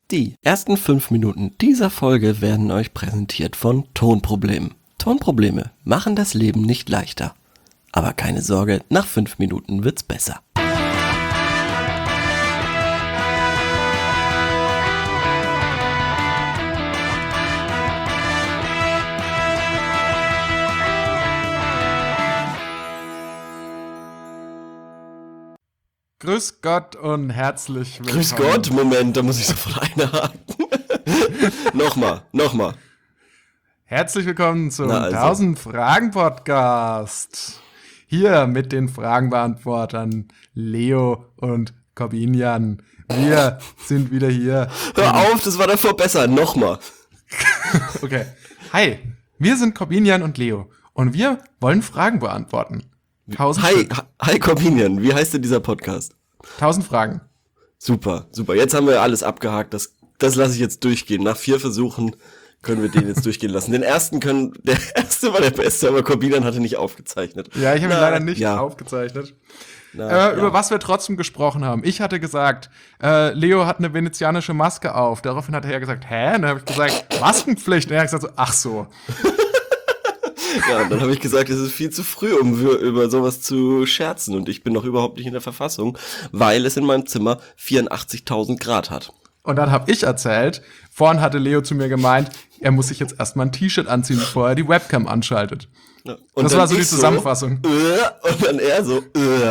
Die ersten 5 Minuten dieser Folge werden euch präsentiert von Tonproblemen. Tonprobleme machen das Leben nicht leichter. Aber keine Sorge, nach 5 Minuten wird's besser. Grüß Gott und herzlich willkommen. Grüß Gott, Moment, da muss ich sofort einhaken. Nochmal. Herzlich willkommen zum 1000 Fragen Podcast. Hier mit den Fragenbeantwortern Leo und Corbinian. Wir sind wieder hier. Hör auf, das war davor besser. Nochmal. Okay. Hi, wir sind Corbinian und Leo und wir wollen Fragen beantworten. 1000 Hi Corbinian, wie heißt denn dieser Podcast? 1000 Fragen. Super. Jetzt haben wir alles abgehakt. Das lasse ich jetzt durchgehen. Nach 4 Versuchen können wir den jetzt durchgehen lassen. Der erste war der beste, aber Corbinian hatte nicht aufgezeichnet. Ja, ich habe ihn leider nicht aufgezeichnet. Über was wir trotzdem gesprochen haben. Ich hatte gesagt, Leo hat eine venezianische Maske auf. Daraufhin hat er gesagt, hä? Und dann habe ich gesagt, Maskenpflicht. Und er hat gesagt, ach so. Ja, und dann habe ich gesagt, es ist viel zu früh, um über sowas zu scherzen. Und ich bin noch überhaupt nicht in der Verfassung, weil es in meinem Zimmer 84.000 Grad hat. Und dann habe ich erzählt, vorhin hatte Leo zu mir gemeint, er muss sich jetzt erstmal ein T-Shirt anziehen, bevor er die Webcam anschaltet. Ja. Und das war so die Zusammenfassung. Und dann er so,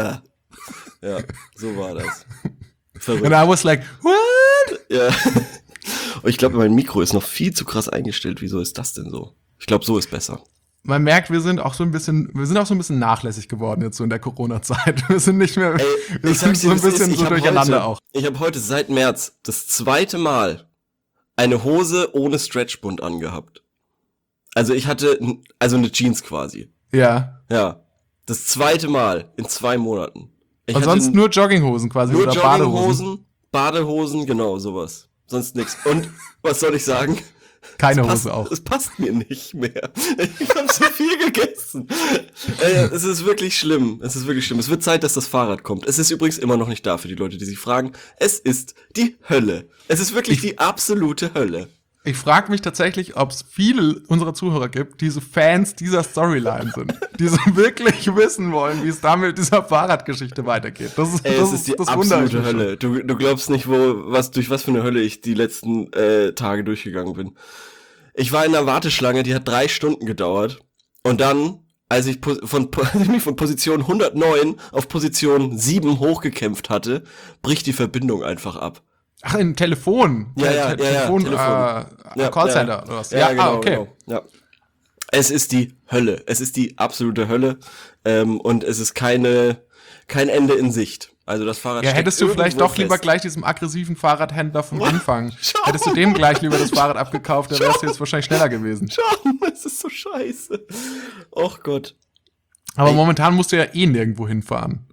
Ja, so war das. Verrückt. And I was like, what? Ja. Und ich glaube, mein Mikro ist noch viel zu krass eingestellt. Wieso ist das denn so? Ich glaube, so ist besser. Man merkt, wir sind auch so ein bisschen nachlässig geworden jetzt so in der Corona-Zeit. Wir sind nicht mehr, wir sind so ein bisschen so durcheinander auch. Ich habe heute seit März das 2. Mal eine Hose ohne Stretchbund angehabt. Also ich hatte, eine Jeans quasi. Ja. Ja. Das 2. Mal in 2 Monaten. Und sonst nur Jogginghosen quasi nur oder Badehosen, genau, sowas. Sonst nix. Und was soll ich sagen? Keine Hose auch. Es passt mir nicht mehr. Ich habe so viel gegessen. Es ist wirklich schlimm. Es wird Zeit, dass das Fahrrad kommt. Es ist übrigens immer noch nicht da für die Leute, die sich fragen. Es ist die Hölle. Es ist wirklich die absolute Hölle. Ich frage mich tatsächlich, ob es viele unserer Zuhörer gibt, die so Fans dieser Storyline sind. Die so wirklich wissen wollen, wie es da mit dieser Fahrradgeschichte weitergeht. Das ist die absolute Hölle. Du glaubst nicht, durch was für eine Hölle ich die letzten Tage durchgegangen bin. Ich war in einer Warteschlange, die hat 3 Stunden gedauert. Und dann, als ich mich von Position 109 auf Position 7 hochgekämpft hatte, bricht die Verbindung einfach ab. Ach, in Telefon? Telefon. Callcenter oder was? Ja, genau, okay. Genau. Ja. Es ist die Hölle. Es ist die absolute Hölle. Und es ist kein Ende in Sicht. Also das Fahrrad steckt hättest du vielleicht doch fest. Lieber gleich diesem aggressiven Fahrradhändler vom Anfang. Hättest du dem gleich lieber das Fahrrad abgekauft, dann wärst du jetzt wahrscheinlich schneller gewesen. Das ist so scheiße. Och Gott. Aber momentan musst du ja nirgendwo hinfahren.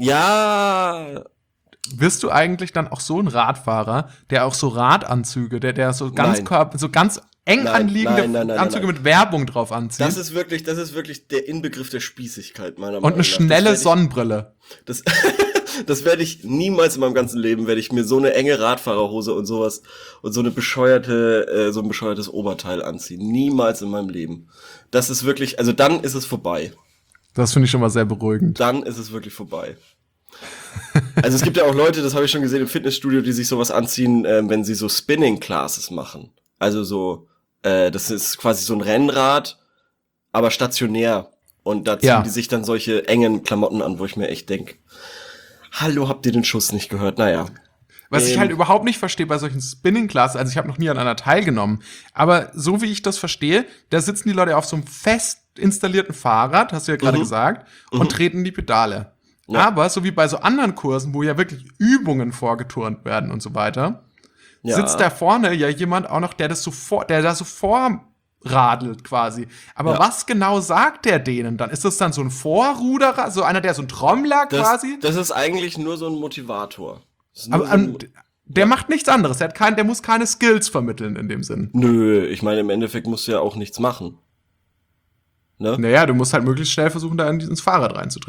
Ja. Bist du eigentlich dann auch so ein Radfahrer, der auch so Radanzüge, der so ganz eng anliegende Anzüge mit Werbung drauf anzieht? Das ist wirklich der Inbegriff der Spießigkeit, meiner Meinung nach. Und eine schnelle Sonnenbrille. Das werde ich niemals in meinem ganzen Leben, werde ich mir so eine enge Radfahrerhose und sowas und so ein bescheuertes Oberteil anziehen. Niemals in meinem Leben. Das ist wirklich, also dann ist es vorbei. Das finde ich schon mal sehr beruhigend. Dann ist es wirklich vorbei. Also es gibt ja auch Leute, das habe ich schon gesehen im Fitnessstudio, die sich sowas anziehen, wenn sie so Spinning-Classes machen. Also so, das ist quasi so ein Rennrad, aber stationär. Und da ziehen die sich dann solche engen Klamotten an, wo ich mir echt denke, hallo, habt ihr den Schuss nicht gehört? Naja. Was ich halt überhaupt nicht verstehe bei solchen Spinning-Classes, also ich habe noch nie an einer teilgenommen, aber so wie ich das verstehe, da sitzen die Leute auf so einem fest installierten Fahrrad, hast du ja gerade gesagt, und treten die Pedale. Ja. Aber so wie bei so anderen Kursen, wo ja wirklich Übungen vorgeturnt werden und so weiter, sitzt da vorne ja jemand auch noch, der da so vorradelt quasi. Aber was genau sagt der denen dann? Ist das dann so ein Vorruderer, so einer, der so ein Trommler quasi? Das ist eigentlich nur so ein Motivator. Aber der macht nichts anderes. Der muss keine Skills vermitteln in dem Sinn. Nö, ich meine, im Endeffekt musst du ja auch nichts machen. Ne? Naja, du musst halt möglichst schnell versuchen, da ins Fahrrad reinzutreten.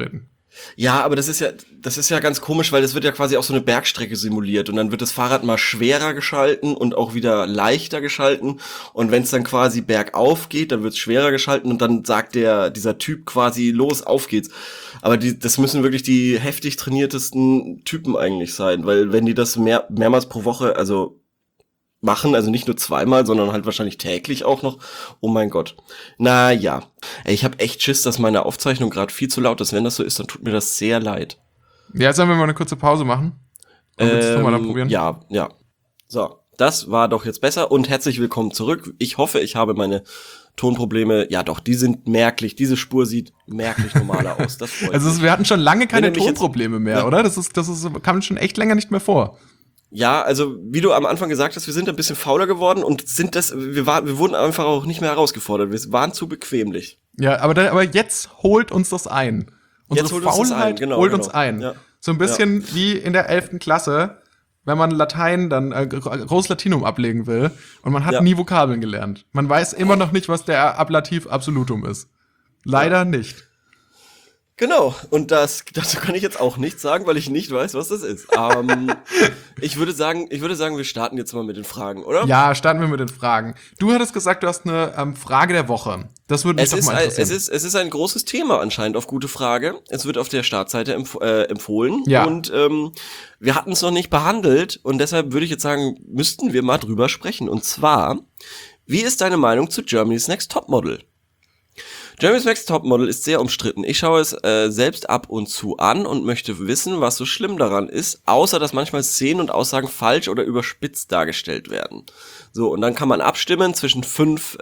Ja, aber das ist ja ganz komisch, weil das wird ja quasi auch so eine Bergstrecke simuliert und dann wird das Fahrrad mal schwerer geschalten und auch wieder leichter geschalten und wenn es dann quasi bergauf geht, dann wird es schwerer geschalten und dann sagt dieser Typ quasi, los, auf geht's. Aber das müssen wirklich die heftig trainiertesten Typen eigentlich sein, weil wenn die das mehrmals pro Woche, also machen, also nicht nur zweimal, sondern halt wahrscheinlich täglich auch noch. Oh mein Gott. Na ja. Ey, ich habe echt Schiss, dass meine Aufzeichnung gerade viel zu laut ist. Wenn das so ist, dann tut mir das sehr leid. Ja, sollen wir mal eine kurze Pause machen? Willst du es mal dann probieren? Ja. So, das war doch jetzt besser und herzlich willkommen zurück. Ich hoffe, ich habe meine Tonprobleme, ja doch, die sind merklich, diese Spur sieht merklich normaler aus. Das freut mich. Wir hatten schon lange keine Tonprobleme mehr, oder? Das kam schon echt länger nicht mehr vor. Ja, also wie du am Anfang gesagt hast, wir sind ein bisschen fauler geworden und wir wurden einfach auch nicht mehr herausgefordert. Wir waren zu bequemlich. Ja, aber jetzt holt uns das ein. Unsere Faulheit holt uns ein. Ja. So ein bisschen wie in der 11. Klasse, wenn man Latein dann Großlatinum ablegen will und man hat nie Vokabeln gelernt. Man weiß immer noch nicht, was der Ablativ Absolutum ist. Leider nicht. Genau, und dazu kann ich jetzt auch nichts sagen, weil ich nicht weiß, was das ist. Ich würde sagen, wir starten jetzt mal mit den Fragen, oder? Ja, starten wir mit den Fragen. Du hattest gesagt, du hast eine Frage der Woche. Das würde mich doch mal interessieren. Es ist ein großes Thema anscheinend auf Gute Frage. Es wird auf der Startseite empfohlen. Ja. Und wir hatten es noch nicht behandelt und deshalb würde ich jetzt sagen, müssten wir mal drüber sprechen. Und zwar, wie ist deine Meinung zu Germany's Next Topmodel? Germany's Next Topmodel ist sehr umstritten. Ich schaue es selbst ab und zu an und möchte wissen, was so schlimm daran ist, außer dass manchmal Szenen und Aussagen falsch oder überspitzt dargestellt werden. So, und dann kann man abstimmen zwischen fünf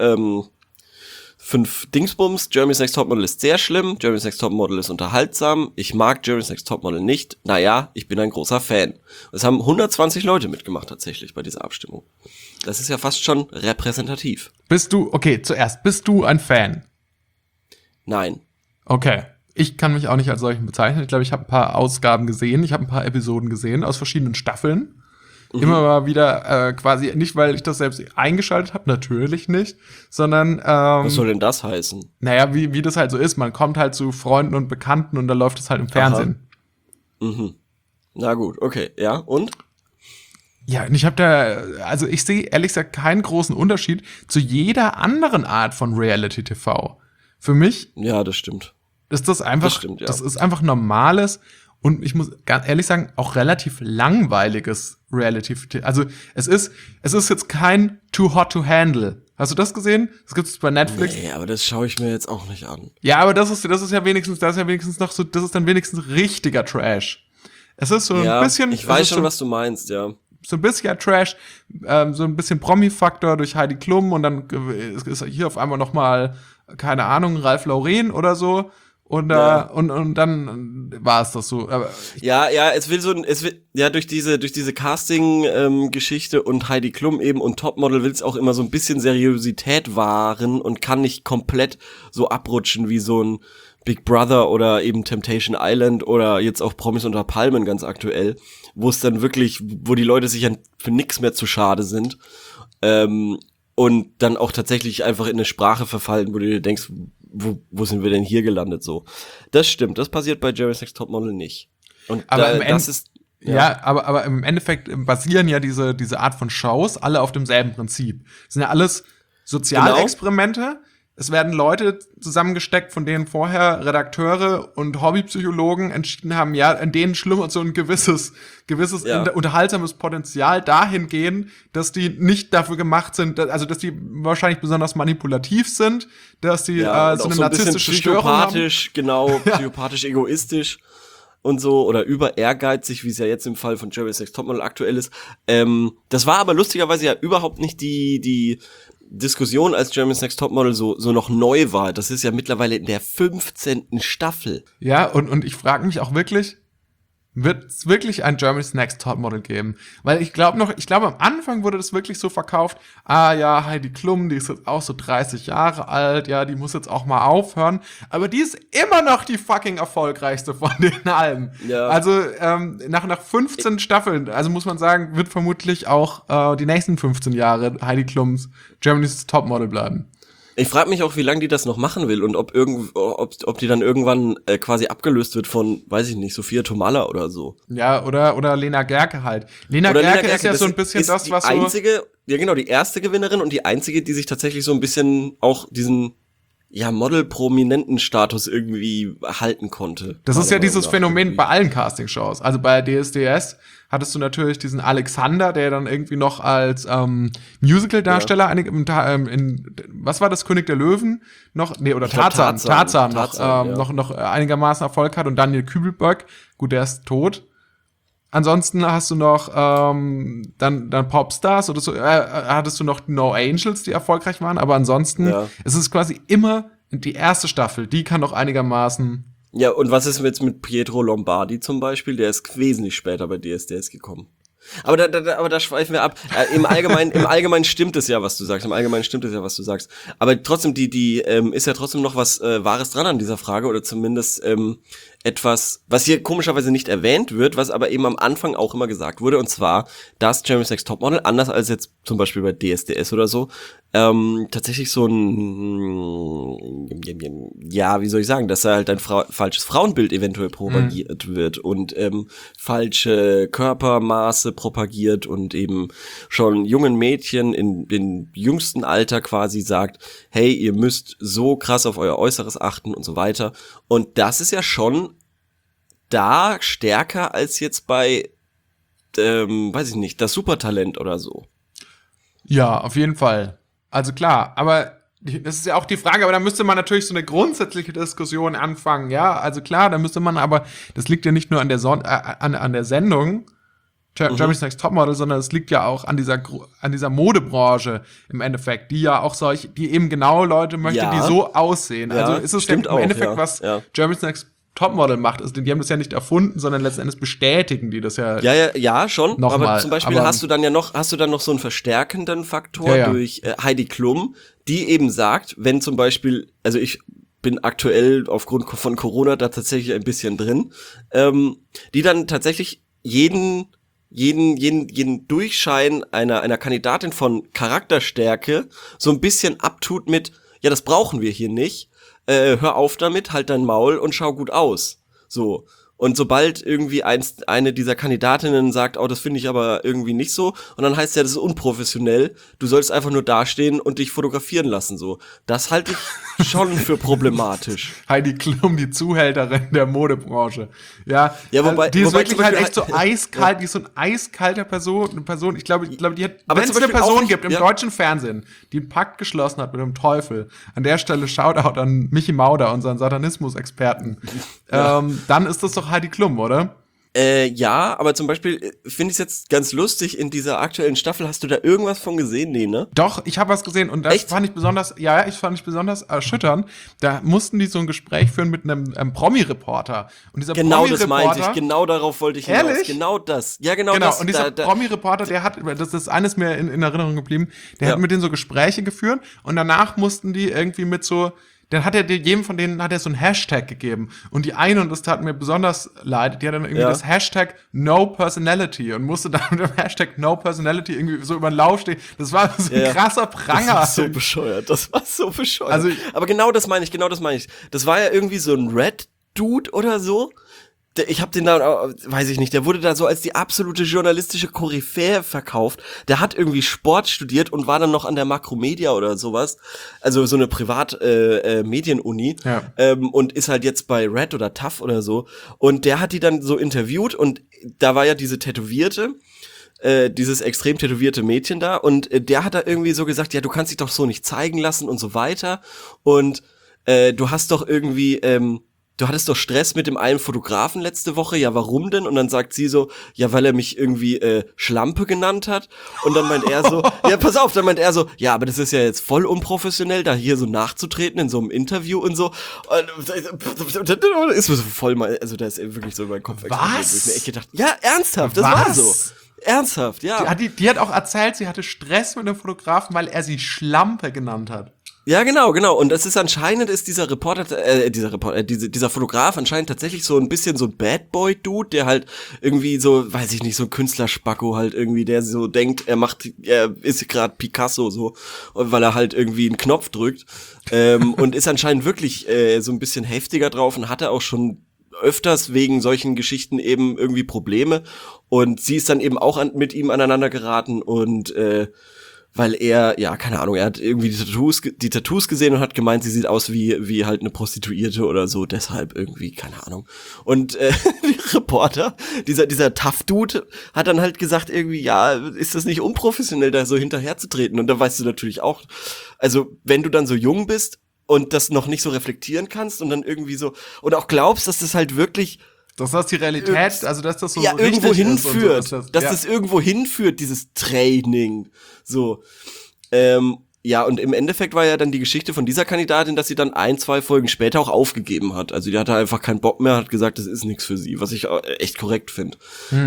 Dingsbums. Germany's Next Topmodel ist sehr schlimm, Germany's Next Topmodel ist unterhaltsam, ich mag Germany's Next Topmodel nicht, naja, ich bin ein großer Fan. Es haben 120 Leute mitgemacht tatsächlich bei dieser Abstimmung. Das ist ja fast schon repräsentativ. Bist du ein Fan? Nein. Okay. Ich kann mich auch nicht als solchen bezeichnen. Ich glaube, ich habe ein paar Ausgaben gesehen. Ich habe ein paar Episoden gesehen aus verschiedenen Staffeln. Immer mal wieder quasi, nicht weil ich das selbst eingeschaltet habe, natürlich nicht, sondern was soll denn das heißen? Naja, wie das halt so ist. Man kommt halt zu Freunden und Bekannten und da läuft es halt im Fernsehen. Mhm. Na gut, okay. Ja, und? Ja, und ich sehe ehrlich gesagt keinen großen Unterschied zu jeder anderen Art von Reality-TV. Für mich ja, das stimmt. Ist das einfach, das ist einfach normales und ich muss ganz ehrlich sagen, auch relativ langweiliges Reality. Also es ist jetzt kein Too Hot to Handle. Hast du das gesehen? Das gibt's bei Netflix. Nee, aber das schaue ich mir jetzt auch nicht an. Ja, aber das ist ja wenigstens noch so, das ist dann wenigstens richtiger Trash. Es ist so ein bisschen. Ich weiß schon, was du meinst, ja. So ein bisschen Trash, so ein bisschen Promi-Faktor durch Heidi Klum und dann ist hier auf einmal noch mal, keine Ahnung, Ralf Lauren oder so und dann war es das so. Aber durch diese Casting-Geschichte und Heidi Klum eben und Topmodel will es auch immer so ein bisschen Seriosität wahren und kann nicht komplett so abrutschen wie so ein Big Brother oder eben Temptation Island oder jetzt auch Promis unter Palmen ganz aktuell, wo es dann wirklich, wo die Leute sich für nix mehr zu schade sind und dann auch tatsächlich einfach in eine Sprache verfallen, wo du dir denkst, wo sind wir denn hier gelandet so. Das stimmt, das passiert bei Germany's Next Topmodel nicht. Und aber aber im Endeffekt basieren ja diese Art von Shows alle auf demselben Prinzip. Das sind ja alles Sozialexperimente. Genau. Es werden Leute zusammengesteckt, von denen vorher Redakteure und Hobbypsychologen entschieden haben, ja, in denen schlummert so ein gewisses unterhaltsames Potenzial dahingehend, dass die nicht dafür gemacht sind, also dass die wahrscheinlich besonders manipulativ sind, dass die so eine narzisstische Störung haben. Psychopathisch egoistisch und so, oder über ehrgeizig, wie es ja jetzt im Fall von Germany's Next Topmodel aktuell ist. Das war aber lustigerweise ja überhaupt nicht die Diskussion, als Germany's Next Topmodel so noch neu war. Das ist ja mittlerweile in der 15. Staffel. Ja, und ich frage mich auch wirklich, wird es wirklich ein Germany's Next Topmodel geben? Weil ich glaube am Anfang wurde das wirklich so verkauft, Heidi Klum, die ist jetzt auch so 30 Jahre alt, ja, die muss jetzt auch mal aufhören, aber die ist immer noch die fucking erfolgreichste von den allen. Ja. Also nach 15 Staffeln, also muss man sagen, wird vermutlich auch die nächsten 15 Jahre Heidi Klums Germany's Topmodel bleiben. Ich frage mich auch, wie lange die das noch machen will und ob die dann irgendwann quasi abgelöst wird von, weiß ich nicht, Sophia Tomalla oder so. Ja, oder Lena Gerke halt. Lena Gerke ist ja so ein bisschen das, was die einzige, ja genau, die erste Gewinnerin und die einzige, die sich tatsächlich so ein bisschen auch diesen Model-prominenten Status irgendwie halten konnte. Das ist ja dieses Phänomen bei allen Castingshows. Also bei DSDS hattest du natürlich diesen Alexander, der dann irgendwie noch als Musical-Darsteller was war das, König der Löwen? Tarzan noch einigermaßen Erfolg hat und Daniel Kübelböck, gut, der ist tot. Ansonsten hast du noch dann Popstars oder so, hattest du noch No Angels, die erfolgreich waren, aber ansonsten es ist quasi immer die erste Staffel, die kann noch einigermaßen. Ja, und was ist jetzt mit Pietro Lombardi zum Beispiel? Der ist wesentlich später bei DSDS gekommen. Aber da schweifen wir ab. Im Allgemeinen stimmt es ja, was du sagst. Aber trotzdem, die ist ja trotzdem noch was Wahres dran an dieser Frage oder zumindest etwas, was hier komischerweise nicht erwähnt wird, was aber eben am Anfang auch immer gesagt wurde, und zwar, dass Germany's Next Topmodel, anders als jetzt zum Beispiel bei DSDS oder so, tatsächlich so ein, wie soll ich sagen, dass da halt ein falsches Frauenbild eventuell propagiert wird und falsche Körpermaße propagiert und eben schon jungen Mädchen in den jüngsten Alter quasi sagt, hey, ihr müsst so krass auf euer Äußeres achten und so weiter. Und das ist ja schon da stärker als jetzt bei, weiß ich nicht, das Supertalent oder so. Ja, auf jeden Fall. Also klar, aber das ist ja auch die Frage, aber da müsste man natürlich so eine grundsätzliche Diskussion anfangen, ja, also klar, da müsste man, aber das liegt ja nicht nur an der an der Sendung Germany's Next Topmodel, sondern es liegt ja auch an dieser Modebranche im Endeffekt, die ja auch die eben genau Leute möchte, die so aussehen. Ja, also ist es ja im Endeffekt, was Germany's Next Topmodel macht, also die haben das ja nicht erfunden, sondern letzten Endes bestätigen die das ja. Ja, schon. Nochmal. Aber zum Beispiel hast du dann noch so einen verstärkenden Faktor durch Heidi Klum, die eben sagt, wenn zum Beispiel, also ich bin aktuell aufgrund von Corona da tatsächlich ein bisschen drin, die dann tatsächlich jeden Durchschein einer Kandidatin von Charakterstärke so ein bisschen abtut mit, ja, das brauchen wir hier nicht, hör auf damit, halt dein Maul und schau gut aus. So. Und sobald irgendwie eine dieser Kandidatinnen sagt, oh, das finde ich aber irgendwie nicht so, und dann heißt ja, das ist unprofessionell, du sollst einfach nur dastehen und dich fotografieren lassen, so. Das halte ich schon für problematisch. Heidi Klum, die Zuhälterin der Modebranche. Ja, wobei, die ist wirklich halt echt so eiskalt, die ist so ein eiskalter Person, ich glaube, die hat, wenn es eine Person gibt im deutschen Fernsehen, die einen Pakt geschlossen hat mit dem Teufel, an der Stelle Shoutout an Michi Mauder, unseren Satanismus-Experten, dann ist das doch Heidi Klum, oder? Ja, aber zum Beispiel finde ich es jetzt ganz lustig, in dieser aktuellen Staffel, hast du da irgendwas von gesehen? Nee, ne? Doch, ich habe was gesehen und das fand ich besonders erschütternd. Da mussten die so ein Gespräch führen mit einem Promi-Reporter. Und dieser das meinte ich, genau darauf wollte ich hinaus. Ehrlich? Genau das. Ja, genau das. Und dieser Promi-Reporter, der hat, das ist eines mir in Erinnerung geblieben, der hat mit denen so Gespräche geführt und danach mussten die irgendwie mit so, dann hat er jedem von denen hat er so ein Hashtag gegeben. Und die eine, und das tat mir besonders leid, die hat dann irgendwie das Hashtag No Personality und musste dann mit dem Hashtag No Personality irgendwie so über den Lauf stehen. Das war so ein krasser Pranger. Das war so bescheuert. Also, aber genau das meine ich. Das war ja irgendwie so ein Red-Dude oder so. Ich hab den da, weiß ich nicht, der wurde da so als die absolute journalistische Koryphäe verkauft. Der hat irgendwie Sport studiert und war dann noch an der Makromedia oder sowas. Also so eine Privat-Medienuni. Und ist halt jetzt bei Red oder TAF oder so. Und der hat die dann so interviewt und da war ja diese dieses extrem tätowierte Mädchen da und der hat da irgendwie so gesagt, ja, du kannst dich doch so nicht zeigen lassen und so weiter. Und du hast doch irgendwie, du hattest doch Stress mit dem einen Fotografen letzte Woche, ja, warum denn? Und dann sagt sie so, ja, weil er mich irgendwie Schlampe genannt hat. Und dann meint er so, ja, pass auf, dann meint er so, ja, aber das ist ja jetzt voll unprofessionell, da hier so nachzutreten in so einem Interview und so. Und ist mir so voll mal, also da ist wirklich so in meinen Kopf explodiert. Was? Ich mir echt gedacht, ja, ernsthaft, das war so. Ernsthaft, ja. Die hat auch erzählt, sie hatte Stress mit dem Fotografen, weil er sie Schlampe genannt hat. Ja, genau. Und das ist anscheinend dieser Fotograf anscheinend tatsächlich so ein bisschen so ein Bad Boy Dude, der halt irgendwie so, weiß ich nicht, so ein Künstlerspacko halt irgendwie, der so denkt, er ist gerade Picasso so, weil er halt irgendwie einen Knopf drückt, und ist anscheinend wirklich so ein bisschen heftiger drauf und hatte auch schon öfters wegen solchen Geschichten eben irgendwie Probleme, und sie ist dann eben auch mit ihm aneinander geraten, und weil er, ja, keine Ahnung, er hat irgendwie die Tattoos gesehen und hat gemeint, sie sieht aus wie halt eine Prostituierte oder so, deshalb irgendwie, keine Ahnung. Und die Reporter, dieser Tough-Dude, hat dann halt gesagt irgendwie, ja, ist das nicht unprofessionell, da so hinterherzutreten? Und da weißt du natürlich auch, also wenn du dann so jung bist und das noch nicht so reflektieren kannst und dann irgendwie so, und auch glaubst, dass das halt wirklich dass das die Realität, also dass das so ja, irgendwo hinführt, so, dass das irgendwo hinführt, dieses Training, so. Ja, und im Endeffekt war ja dann die Geschichte von dieser Kandidatin, dass sie dann 1-2 Folgen später auch aufgegeben hat. Also die hatte einfach keinen Bock mehr, hat gesagt, das ist nichts für sie, was ich echt korrekt finde.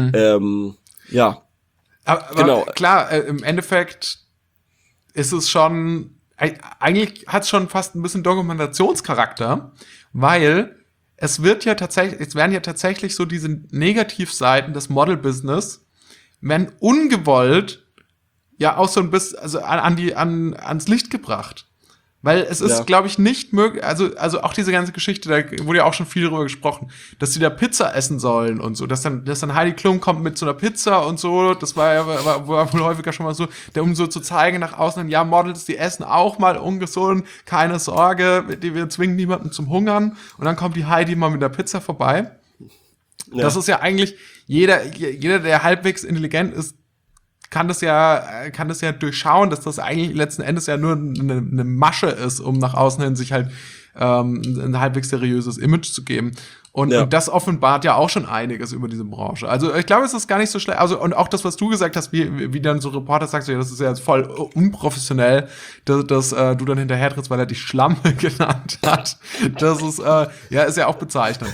Ja. Aber genau. Klar, im Endeffekt ist es schon, eigentlich hat es schon fast ein bisschen Dokumentationscharakter, weil es werden ja tatsächlich so diese Negativseiten des Model-Business, werden ungewollt ja auch so ein bisschen, also ans Licht gebracht. Weil es ist, glaube ich, nicht möglich, also auch diese ganze Geschichte, da wurde ja auch schon viel drüber gesprochen, dass sie da Pizza essen sollen und so, dass dann Heidi Klum kommt mit so einer Pizza und so, das war wohl häufiger schon mal so, um so zu zeigen nach außen, ja, Models, die essen auch mal ungesund, keine Sorge, wir zwingen niemanden zum Hungern, und dann kommt die Heidi mal mit der Pizza vorbei. Ja. Das ist ja eigentlich, jeder, der halbwegs intelligent ist, kann das ja durchschauen, dass das eigentlich letzten Endes ja nur eine Masche ist, um nach außen hin sich halt ein halbwegs seriöses Image zu geben. Und das offenbart ja auch schon einiges über diese Branche. Also ich glaube, es ist gar nicht so schlecht. Also, und auch das, was du gesagt hast, wie dann so Reporter sagst, ja, das ist ja voll unprofessionell, dass du dann hinterher trittst, weil er dich Schlampe genannt hat. Das ist ist ja auch bezeichnend.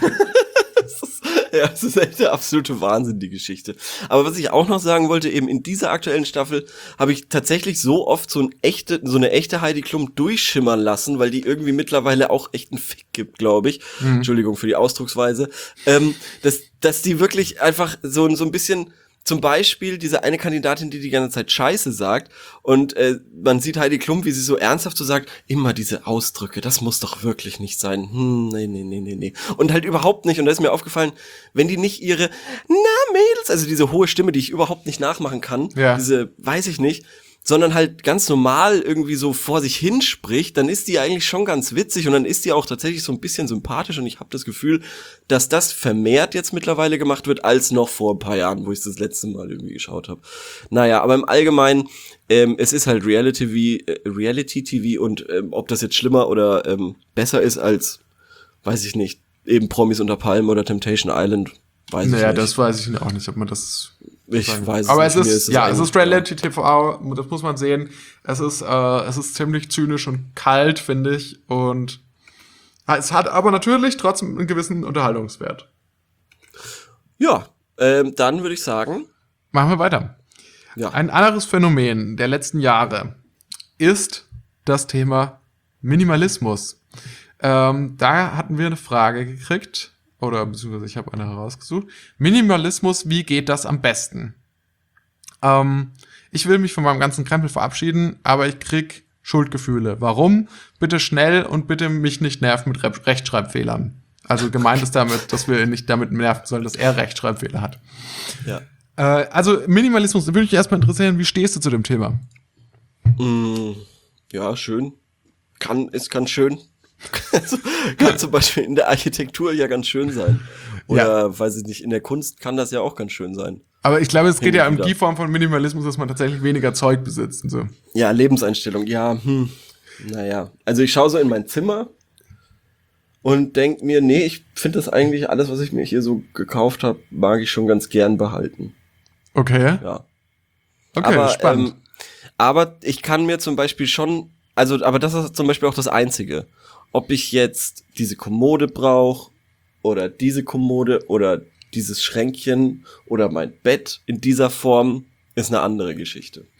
Ja, es ist echt der absolute Wahnsinn, die Geschichte. Aber was ich auch noch sagen wollte, eben in dieser aktuellen Staffel habe ich tatsächlich so oft so eine echte Heidi Klum durchschimmern lassen, weil die irgendwie mittlerweile auch echt einen Fick gibt, glaube ich. Entschuldigung für die Ausdrucksweise. Dass die wirklich einfach so ein bisschen, zum Beispiel diese eine Kandidatin, die ganze Zeit Scheiße sagt, und man sieht Heidi Klum, wie sie so ernsthaft so sagt, immer diese Ausdrücke, das muss doch wirklich nicht sein. Nee. Und halt überhaupt nicht. Und da ist mir aufgefallen, wenn die nicht ihre Mädels, also diese hohe Stimme, die ich überhaupt nicht nachmachen kann, diese, weiß ich nicht, sondern halt ganz normal irgendwie so vor sich hinspricht, dann ist die eigentlich schon ganz witzig, und dann ist die auch tatsächlich so ein bisschen sympathisch, und ich habe das Gefühl, dass das vermehrt jetzt mittlerweile gemacht wird, als noch vor ein paar Jahren, wo ich das letzte Mal irgendwie geschaut habe. Naja, aber im Allgemeinen, es ist halt Reality-TV, und ob das jetzt schlimmer oder besser ist als, weiß ich nicht, eben Promis unter Palmen oder Temptation Island, weiß ich nicht. Naja, das weiß ich auch nicht, ob man das... Ich weiß aber es nicht. Es ist Reality TV, das muss man sehen. Es ist ziemlich zynisch und kalt, finde ich. Und es hat aber natürlich trotzdem einen gewissen Unterhaltungswert. Ja, dann würde ich sagen, machen wir weiter. Ja. Ein anderes Phänomen der letzten Jahre ist das Thema Minimalismus. Da hatten wir eine Frage gekriegt. Oder beziehungsweise ich habe eine herausgesucht. Minimalismus, wie geht das am besten? Ich will mich von meinem ganzen Krempel verabschieden, aber ich krieg Schuldgefühle. Warum? Bitte schnell und bitte mich nicht nerven mit Rechtschreibfehlern. Also gemeint ist damit, dass wir nicht damit nerven sollen, dass er Rechtschreibfehler hat. Ja. Also Minimalismus, da würde mich erstmal interessieren, wie stehst du zu dem Thema? Ja, schön. Ist ganz schön. Kann zum Beispiel in der Architektur ja ganz schön sein. Oder, weiß ich nicht, in der Kunst kann das ja auch ganz schön sein. Aber ich glaube, es geht ja um die Form von Minimalismus, dass man tatsächlich weniger Zeug besitzt und so. Ja, Lebenseinstellung, ja, naja. Also ich schaue so in mein Zimmer und denk mir, nee, ich finde das eigentlich, alles, was ich mir hier so gekauft habe, mag ich schon ganz gern behalten. Okay. Ja. Okay, aber, spannend. Aber ich kann mir zum Beispiel schon, aber das ist zum Beispiel auch das Einzige. Ob ich jetzt diese Kommode brauche oder diese Kommode oder dieses Schränkchen oder mein Bett in dieser Form, ist eine andere Geschichte.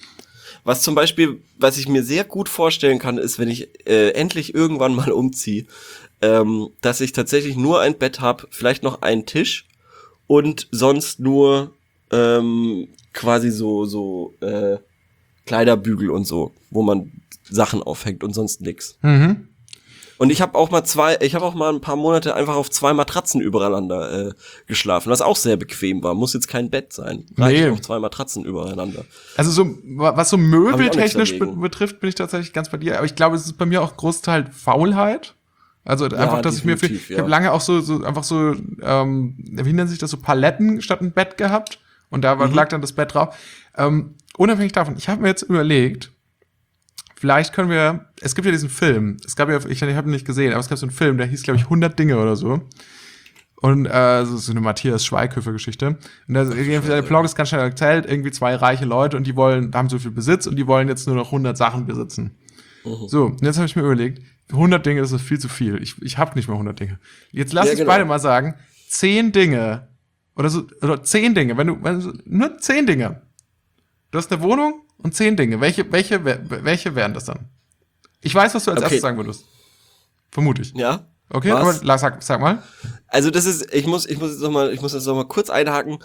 Was zum Beispiel, was ich mir sehr gut vorstellen kann, ist, wenn ich endlich irgendwann mal umziehe, dass ich tatsächlich nur ein Bett habe, vielleicht noch einen Tisch und sonst nur quasi so Kleiderbügel und so, wo man Sachen aufhängt und sonst nix. Mhm. Und ich habe auch mal ein paar Monate einfach auf 2 Matratzen übereinander geschlafen, was auch sehr bequem war. Muss jetzt kein Bett sein. Reicht auch 2 Matratzen übereinander. Also so, was so möbeltechnisch betrifft, bin ich tatsächlich ganz bei dir. Aber ich glaube, es ist bei mir auch Großteil Faulheit. Also einfach, dass ich habe lange auch so einfach so, wie nennt sich das, so Paletten statt ein Bett gehabt. Und da lag dann das Bett drauf. Unabhängig davon, ich habe mir jetzt überlegt, vielleicht können wir, es gibt ja diesen Film, ich habe ihn nicht gesehen, aber es gab so einen Film, der hieß, glaube ich, 100 Dinge oder so. Und so eine Matthias Schweighöfer-Geschichte. Und der Plot ist ganz schnell erzählt, irgendwie 2 reiche Leute und die haben so viel Besitz und die wollen jetzt nur noch 100 Sachen besitzen. So, und jetzt habe ich mir überlegt, 100 Dinge, das ist viel zu viel. Ich habe nicht mehr 100 Dinge. Jetzt lass uns beide mal sagen, 10 Dinge oder 10 Dinge, wenn du nur 10 Dinge. Du hast eine Wohnung und 10 Dinge. Welche wären das dann? Ich weiß, was du als erstes sagen würdest. Vermute ich. Ja. Okay, was? Aber sag mal. Also das ist, ich muss jetzt noch mal kurz einhaken.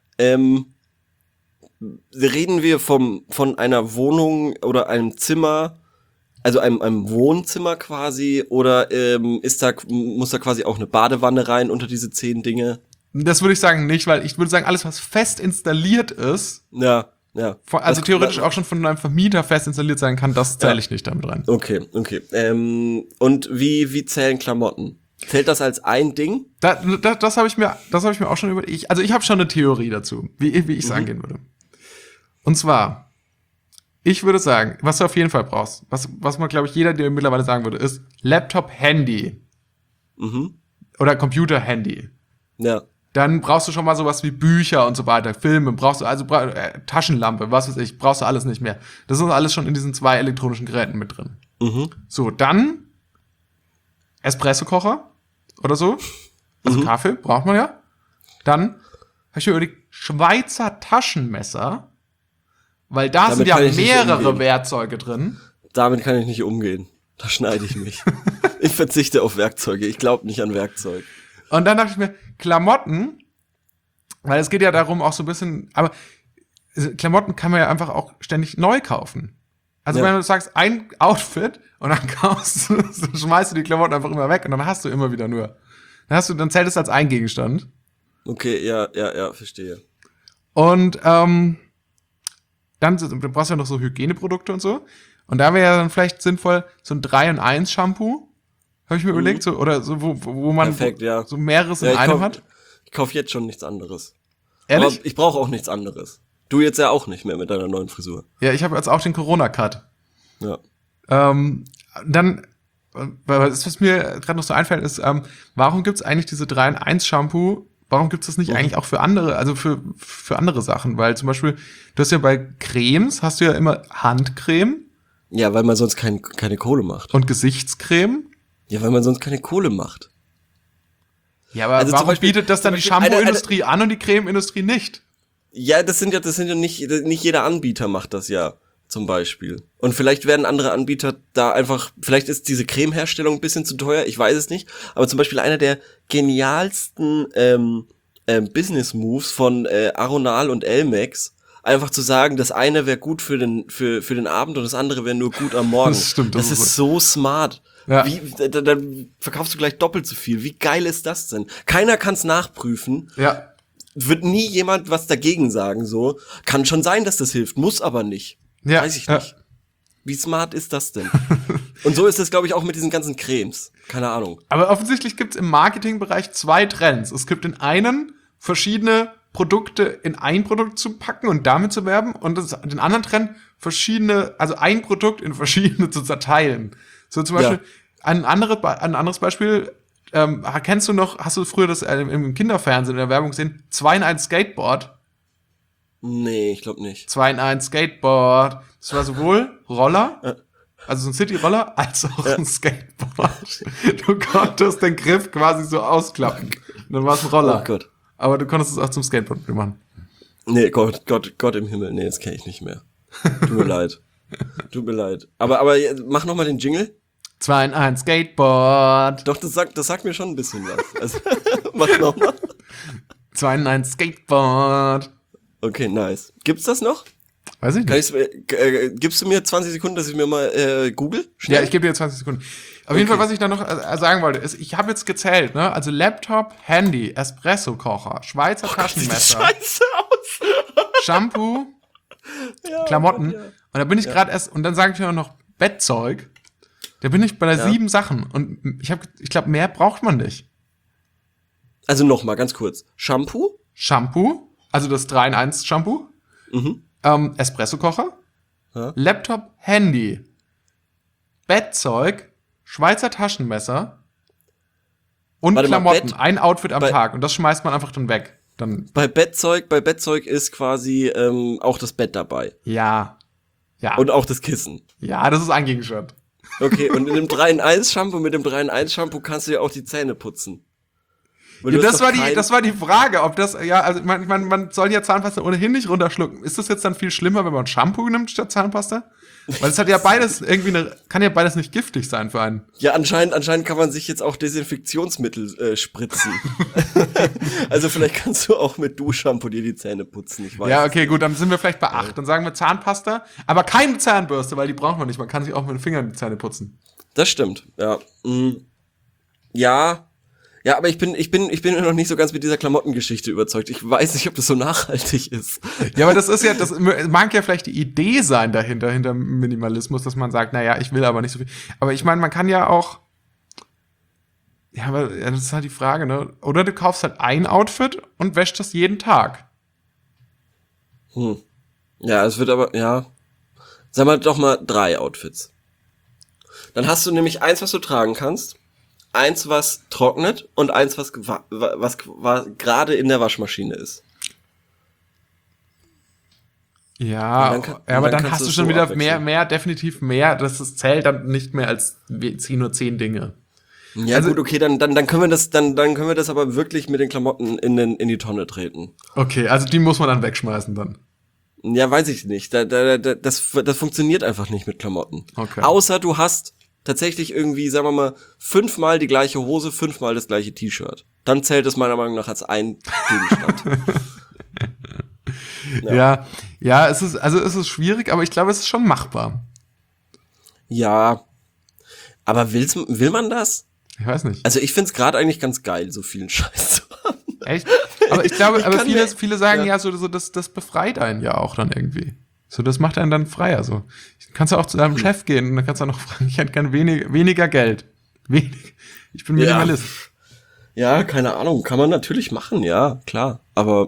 Reden wir von einer Wohnung oder einem Zimmer, also einem Wohnzimmer quasi, oder muss da quasi auch eine Badewanne rein unter diese 10 Dinge? Das würde ich sagen nicht, weil ich würde sagen, alles, was fest installiert ist, ja. Also theoretisch auch schon von einem Vermieter fest installiert sein kann, das zähle ich nicht damit rein. Okay. Und wie zählen Klamotten? Zählt das als ein Ding? Das habe ich mir auch schon überlegt. Also ich habe schon eine Theorie dazu, wie ich es angehen würde. Und zwar, ich würde sagen, was du auf jeden Fall brauchst, was man, glaube ich, jeder dir mittlerweile sagen würde, ist Laptop, Handy. Oder Computer, Handy. Ja. Dann brauchst du schon mal sowas wie Bücher und so weiter, Filme, brauchst du, Taschenlampe, was weiß ich, brauchst du alles nicht mehr. Das ist alles schon in diesen 2 elektronischen Geräten mit drin. So, dann Espresso-Kocher oder so. Also Kaffee braucht man ja. Dann habe ich mir überlegt, Schweizer Taschenmesser, weil da sind ja mehrere Werkzeuge drin. Damit kann ich nicht umgehen. Da schneide ich mich. Ich verzichte auf Werkzeuge. Ich glaube nicht an Werkzeug. Und dann dachte ich mir, Klamotten, weil es geht ja darum auch so ein bisschen, aber Klamotten kann man ja einfach auch ständig neu kaufen. Also wenn du sagst, ein Outfit und dann schmeißt du die Klamotten einfach immer weg und dann hast du immer wieder nur. Dann zählt es als ein Gegenstand. Okay, ja, verstehe. Und dann brauchst du ja noch so Hygieneprodukte und so. Und da wäre ja dann vielleicht sinnvoll, so ein 3-in-1-Shampoo. Habe ich mir überlegt, so, oder so, wo man perfekt, so mehreres in einem hat. Ich kaufe jetzt schon nichts anderes. Ehrlich? Aber ich brauche auch nichts anderes. Du jetzt ja auch nicht mehr mit deiner neuen Frisur. Ja, ich habe jetzt auch den Corona-Cut. Ja. Dann, was mir gerade noch so einfällt, ist, warum gibt's eigentlich diese 3-in-1-Shampoo? Warum gibt's das nicht eigentlich auch für andere, also für andere Sachen? Weil zum Beispiel, du hast ja bei Cremes, hast du ja immer Handcreme. Ja, weil man sonst keine Kohle macht. Und Gesichtscreme. Ja, weil man sonst keine Kohle macht. Ja, aber also warum bietet das dann die Shampoo-Industrie an und die Creme-Industrie nicht? Ja, das sind ja nicht jeder Anbieter macht das ja, zum Beispiel. Und vielleicht werden andere Anbieter da einfach, vielleicht ist diese Creme-Herstellung ein bisschen zu teuer, ich weiß es nicht. Aber zum Beispiel einer der genialsten Business-Moves von Aronal und Elmex, einfach zu sagen, das eine wäre gut für den Abend und das andere wäre nur gut am Morgen. Das stimmt. Das ist so smart. Ja. Dann verkaufst du gleich doppelt so viel. Wie geil ist das denn? Keiner kann's nachprüfen. Ja. Wird nie jemand was dagegen sagen, so. Kann schon sein, dass das hilft, muss aber nicht. Ja. Weiß ich nicht. Wie smart ist das denn? Und so ist es, glaube ich, auch mit diesen ganzen Cremes. Keine Ahnung. Aber offensichtlich gibt's im Marketingbereich 2 Trends. Es gibt den einen, verschiedene Produkte in ein Produkt zu packen und damit zu werben, und den anderen Trend, also ein Produkt in verschiedene zu zerteilen. So zum Beispiel, ein anderes Beispiel, hast du früher das im Kinderfernsehen in der Werbung gesehen, 2-in-1 Skateboard? Nee, ich glaube nicht. 2-in-1 Skateboard. Das war sowohl Roller, also so ein City-Roller, als auch ein Skateboard. Du konntest den Griff quasi so ausklappen. Und dann war es ein Roller. Oh Gott. Aber du konntest es auch zum Skateboard machen. Nee, Gott im Himmel, nee, das kenne ich nicht mehr. Tut mir leid. Tut mir leid. Aber mach noch mal den Jingle. 2 in 1 Skateboard. Doch, das sagt mir schon ein bisschen was. Also, mach noch mal. 2 in 1 Skateboard. Okay, nice. Gibt's das noch? Weiß ich nicht. Gibst du mir 20 Sekunden, dass ich mir mal google? Ja, ich gebe dir 20 Sekunden. Auf jeden Fall, was ich da noch sagen wollte, ist, ich habe jetzt gezählt, ne? Also Laptop, Handy, Espresso-Kocher, Schweizer Taschenmesser, Scheiße aus. Shampoo, Ja, Klamotten. Gott, ja. Und da bin ich gerade erst, und dann sage ich mir noch Bettzeug. Da bin ich bei der 7 Sachen. Und ich glaube, mehr braucht man nicht. Also noch mal ganz kurz. Shampoo? Shampoo, also das 3 in 1 Shampoo, Espresso-Kocher, Ja. Laptop, Handy, Bettzeug, Schweizer Taschenmesser und Warte mal, Klamotten. Bett- Ein Outfit am bei- Tag. Und das schmeißt man einfach dann weg. Dann, Bei Bettzeug ist quasi auch das Bett dabei. ja. Ja. Und auch das Kissen. Ja, das ist ein Gegenstand. Okay, und in dem 3-in-1-Shampoo, mit dem 3-in-1-Shampoo kannst du ja auch die Zähne putzen. Weil Ja, du hast das war die Frage, ob das, ja, also man soll ja Zahnpasta ohnehin nicht runterschlucken. Ist das jetzt dann viel schlimmer, wenn man Shampoo nimmt statt Zahnpasta? Weil es hat ja beides kann ja beides nicht giftig sein für einen. Ja, anscheinend kann man sich jetzt auch Desinfektionsmittel spritzen. Also vielleicht kannst du auch mit Duschshampoo dir die Zähne putzen, ich weiß. Ja, okay, gut, dann sind wir vielleicht bei 8. Dann sagen wir Zahnpasta, aber keine Zahnbürste, weil die braucht man nicht. Man kann sich auch mit den Fingern die Zähne putzen. Das stimmt, ja. Ja, aber ich bin noch nicht so ganz mit dieser Klamottengeschichte überzeugt. Ich weiß nicht, ob das so nachhaltig ist. Ja, aber das mag ja vielleicht die Idee sein hinter Minimalismus, dass man sagt, naja, ich will aber nicht so viel. Aber ich meine, man kann ja auch, ja, aber das ist halt die Frage, ne? Oder du kaufst halt ein Outfit und wäschst das jeden Tag. Ja, es wird aber, ja. Sag mal doch mal 3 Outfits. Dann hast du nämlich eins, was du tragen kannst, eins, was trocknet und eins, was gerade in der Waschmaschine ist. Ja, Und dann aber dann kannst hast du du es schon so wieder abwechseln. definitiv mehr. Das zählt dann nicht mehr als nur 10 Dinge. Ja, Also- gut, okay, dann können wir das aber wirklich mit den Klamotten in die Tonne treten. Okay, also die muss man dann wegschmeißen dann. Ja, weiß ich nicht. Das funktioniert einfach nicht mit Klamotten. Okay. Außer du hast tatsächlich irgendwie, sagen wir mal, 5-mal die gleiche Hose, 5-mal das gleiche T-Shirt. Dann zählt es meiner Meinung nach als ein Gegenstand. Ja, es ist schwierig, aber ich glaube, es ist schon machbar. Ja, aber will man das? Ich weiß nicht. Also ich find's gerade eigentlich ganz geil, so vielen Scheiß zu haben. Echt? Aber ich glaube, Ich aber kann viele sagen ja. ja so das befreit einen ja auch dann irgendwie. So, das macht einen dann freier. So, kannst du auch zu deinem Chef gehen und dann kannst du auch noch fragen, ich hätte gern weniger Geld. Ich bin Minimalist. Ja, keine Ahnung, kann man natürlich machen, ja, klar. Aber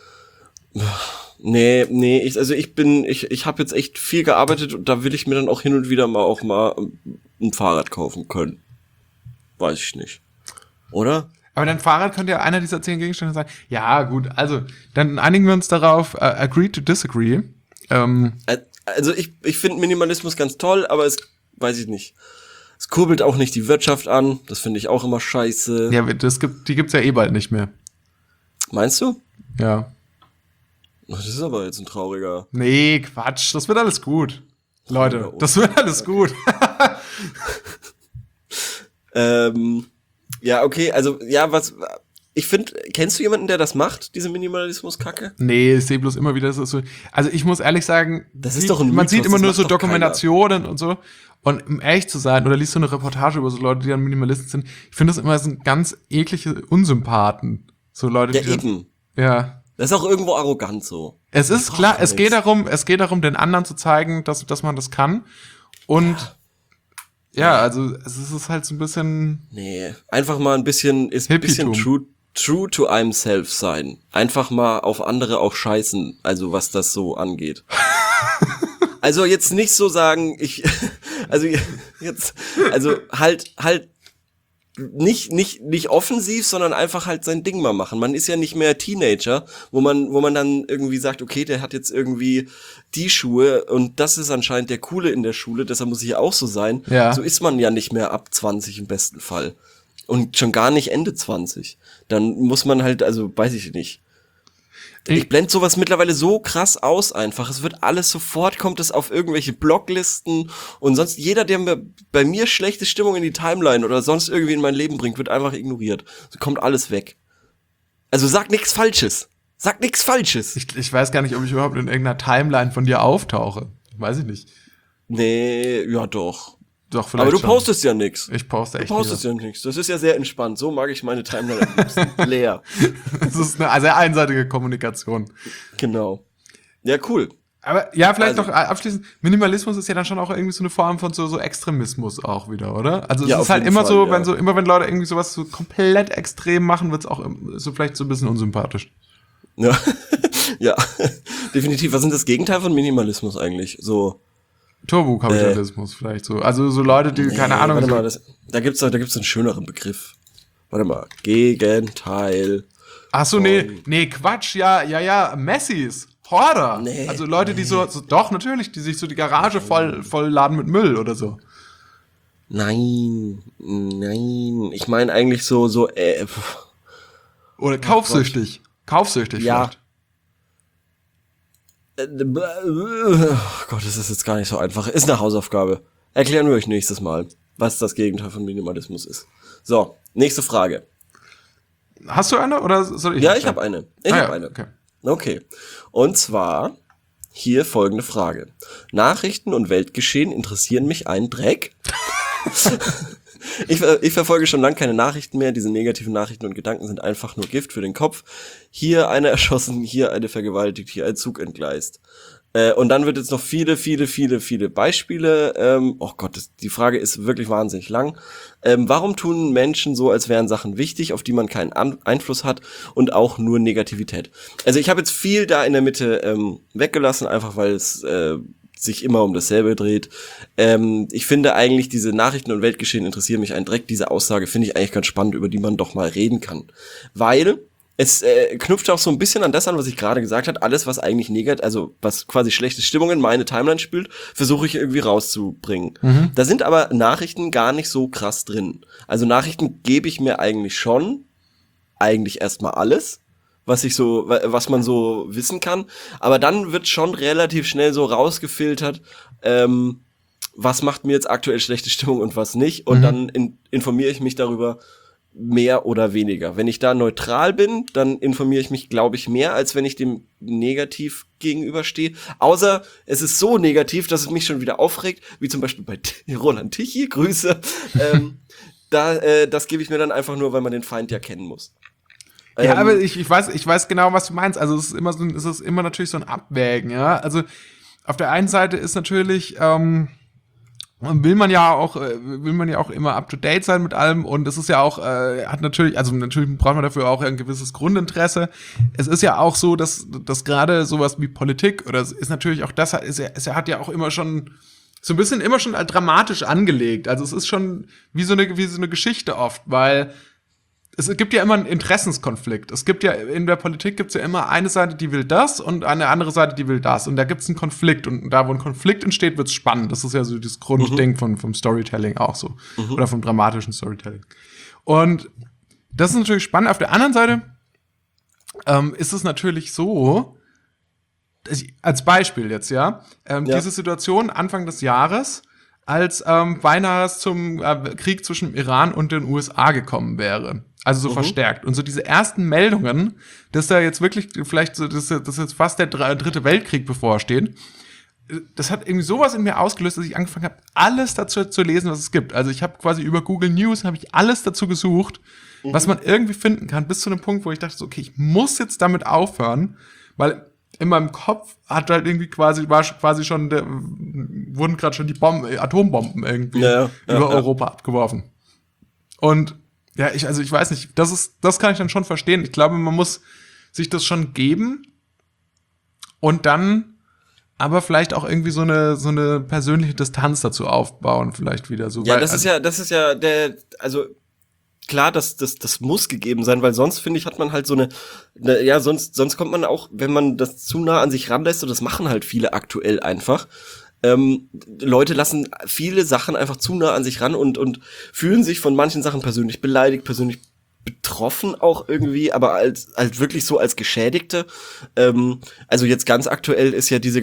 nee, ich habe jetzt echt viel gearbeitet und da will ich mir dann auch hin und wieder mal ein Fahrrad kaufen können. Weiß ich nicht. Oder? Aber dein Fahrrad könnte ja einer dieser 10 Gegenstände sein. Ja, gut, also, dann einigen wir uns darauf, agree to disagree. Also ich finde Minimalismus ganz toll, aber weiß ich nicht. Es kurbelt auch nicht die Wirtschaft an. Das finde ich auch immer scheiße. Ja, die gibt's ja eh bald nicht mehr. Meinst du? Ja. Das ist aber jetzt ein trauriger. Nee, Quatsch, das wird alles gut. Leute, das wird alles gut. Ja, okay, also, ja, ich finde, kennst du jemanden, der das macht, diese Minimalismus-Kacke? Nee, ich sehe bloß immer wieder, das ist so. Also ich muss ehrlich sagen, Das ist doch ein man Mythos, sieht immer das nur macht so doch Dokumentationen und so. Und um ehrlich zu sein, oder liest so eine Reportage über so Leute, die dann Minimalisten sind, ich finde das immer so ganz eklige Unsympathen. So Leute, Ja, die dann, eben. ja. Das ist auch irgendwo arrogant so. Es ist braucht klar, man es geht jetzt. darum, den anderen zu zeigen, dass man das kann. Und ja, also es ist halt so ein bisschen. Nee, einfach mal ein bisschen Hippietum. true to I'm self sein. Einfach mal auf andere auch scheißen, also was das so angeht. Also jetzt nicht so sagen, halt nicht offensiv, sondern einfach halt sein Ding mal machen. Man ist ja nicht mehr Teenager, wo man dann irgendwie sagt, okay, der hat jetzt irgendwie die Schuhe und das ist anscheinend der Coole in der Schule, deshalb muss ich auch so sein. Ja. So ist man ja nicht mehr ab 20 im besten Fall. Und schon gar nicht Ende 20. Dann muss man halt, also weiß ich nicht. Ich blende sowas mittlerweile so krass aus einfach. Es wird alles sofort, kommt es auf irgendwelche Bloglisten und sonst jeder, der bei mir schlechte Stimmung in die Timeline oder sonst irgendwie in mein Leben bringt, wird einfach ignoriert. So kommt alles weg. Also sag nichts Falsches. Sag nichts Falsches. Ich weiß gar nicht, ob ich überhaupt in irgendeiner Timeline von dir auftauche. Weiß ich nicht. Nee, ja doch. Doch, vielleicht aber du schon. postest ja nix. Ich poste echt Du postest ja nix. Das ist ja sehr entspannt. So mag ich meine Timeline am liebsten. Leer. Das ist eine sehr einseitige Kommunikation. Genau. Ja, cool. Aber ja, vielleicht Also- noch abschließend, Minimalismus ist ja dann schon auch irgendwie so eine Form von so Extremismus auch wieder, oder? Also es Ja, ist auf halt jeden immer Fall, ja. wenn Leute irgendwie sowas so komplett extrem machen, wird's auch so vielleicht so ein bisschen unsympathisch. Ja. Ja. Definitiv. Was ist das Gegenteil von Minimalismus eigentlich? So. Turbokapitalismus vielleicht so. Also so Leute, die, keine Ahnung. Warte So, mal, da gibt's einen schöneren Begriff. Warte mal. Gegenteil. ach so, nee, Quatsch, ja, Messis, Horder. Nee, Also Leute, die so, doch, natürlich, die sich so die Garage voll laden mit Müll oder so. Nein. Ich meine eigentlich so, Oder kaufsüchtig. Kaufsüchtig Ja. vielleicht. Oh Gott, das ist jetzt gar nicht so einfach. Ist eine Hausaufgabe. Erklären wir euch nächstes Mal, was das Gegenteil von Minimalismus ist. So, nächste Frage. Hast du eine oder soll ich? Ja, ich habe eine. Ich habe eine. Okay. Okay. Und zwar hier folgende Frage. Nachrichten und Weltgeschehen interessieren mich einen Dreck. Ich verfolge schon lange keine Nachrichten mehr. Diese negativen Nachrichten und Gedanken sind einfach nur Gift für den Kopf. Hier eine erschossen, hier eine vergewaltigt, hier ein Zug entgleist. Und dann wird jetzt noch viele Beispiele. Oh Gott, die Frage ist wirklich wahnsinnig lang. Warum tun Menschen so, als wären Sachen wichtig, auf die man keinen Einfluss hat und auch nur Negativität? Also ich habe jetzt viel da in der Mitte weggelassen, einfach weil es sich immer um dasselbe dreht. Ich finde eigentlich, diese Nachrichten und Weltgeschehen interessieren mich einen Dreck. Diese Aussage finde ich eigentlich ganz spannend, über die man doch mal reden kann. Weil es knüpft auch so ein bisschen an das an, was ich gerade gesagt habe. Alles, was eigentlich negativ, also was quasi schlechte Stimmung in meine Timeline spült, versuche ich irgendwie rauszubringen. Da sind aber Nachrichten gar nicht so krass drin. Also Nachrichten gebe ich mir eigentlich erstmal alles, was man so wissen kann. Aber dann wird schon relativ schnell so rausgefiltert, was macht mir jetzt aktuell schlechte Stimmung und was nicht. Und dann informiere ich mich darüber mehr oder weniger. Wenn ich da neutral bin, dann informiere ich mich, glaube ich, mehr, als wenn ich dem negativ gegenüberstehe. Außer es ist so negativ, dass es mich schon wieder aufregt, wie zum Beispiel bei Roland Tichy, Grüße. Das gebe ich mir dann einfach nur, weil man den Feind ja kennen muss. Ja, aber ich weiß genau, was du meinst. Also es ist immer natürlich so ein Abwägen, ja. Also auf der einen Seite ist natürlich, will man ja auch immer up to date sein mit allem und es ist ja auch, natürlich braucht man dafür auch ein gewisses Grundinteresse. Es ist ja auch so, dass gerade sowas wie Politik oder ist natürlich auch das, hat ja auch immer schon so ein bisschen immer schon dramatisch angelegt. Also es ist schon wie so eine Geschichte oft, weil es gibt ja immer einen Interessenskonflikt. Es gibt ja, in der Politik gibt's ja immer eine Seite, die will das und eine andere Seite, die will das. Und da gibt's einen Konflikt. Und da, wo ein Konflikt entsteht, wird's spannend. Das ist ja so das Grundding vom Storytelling auch so. Oder vom dramatischen Storytelling. Und das ist natürlich spannend. Auf der anderen Seite ist es natürlich so, als Beispiel jetzt, diese Situation Anfang des Jahres, als beinahe es zum Krieg zwischen Iran und den USA gekommen wäre. Also so verstärkt. Und so diese ersten Meldungen, dass da jetzt wirklich vielleicht so, dass jetzt fast der dritte Weltkrieg bevorsteht, das hat irgendwie sowas in mir ausgelöst, dass ich angefangen habe, alles dazu zu lesen, was es gibt. Also ich habe quasi über Google News, habe ich alles dazu gesucht, was man irgendwie finden kann, bis zu einem Punkt, wo ich dachte, so, okay, ich muss jetzt damit aufhören, weil in meinem Kopf hat halt irgendwie wurden gerade schon die Atombomben irgendwie über Europa abgeworfen. Und ja, ich weiß nicht, das kann ich dann schon verstehen. Ich glaube, man muss sich das schon geben und dann aber vielleicht auch irgendwie so eine persönliche Distanz dazu aufbauen, vielleicht wieder so. Ja, das ist ja klar, das muss gegeben sein, weil sonst, finde ich, hat man halt sonst kommt man auch, wenn man das zu nah an sich ranlässt, und das machen halt viele aktuell einfach, Leute lassen viele Sachen einfach zu nah an sich ran und fühlen sich von manchen Sachen persönlich beleidigt, persönlich betroffen auch irgendwie, aber als wirklich so als Geschädigte. Also jetzt ganz aktuell ist ja diese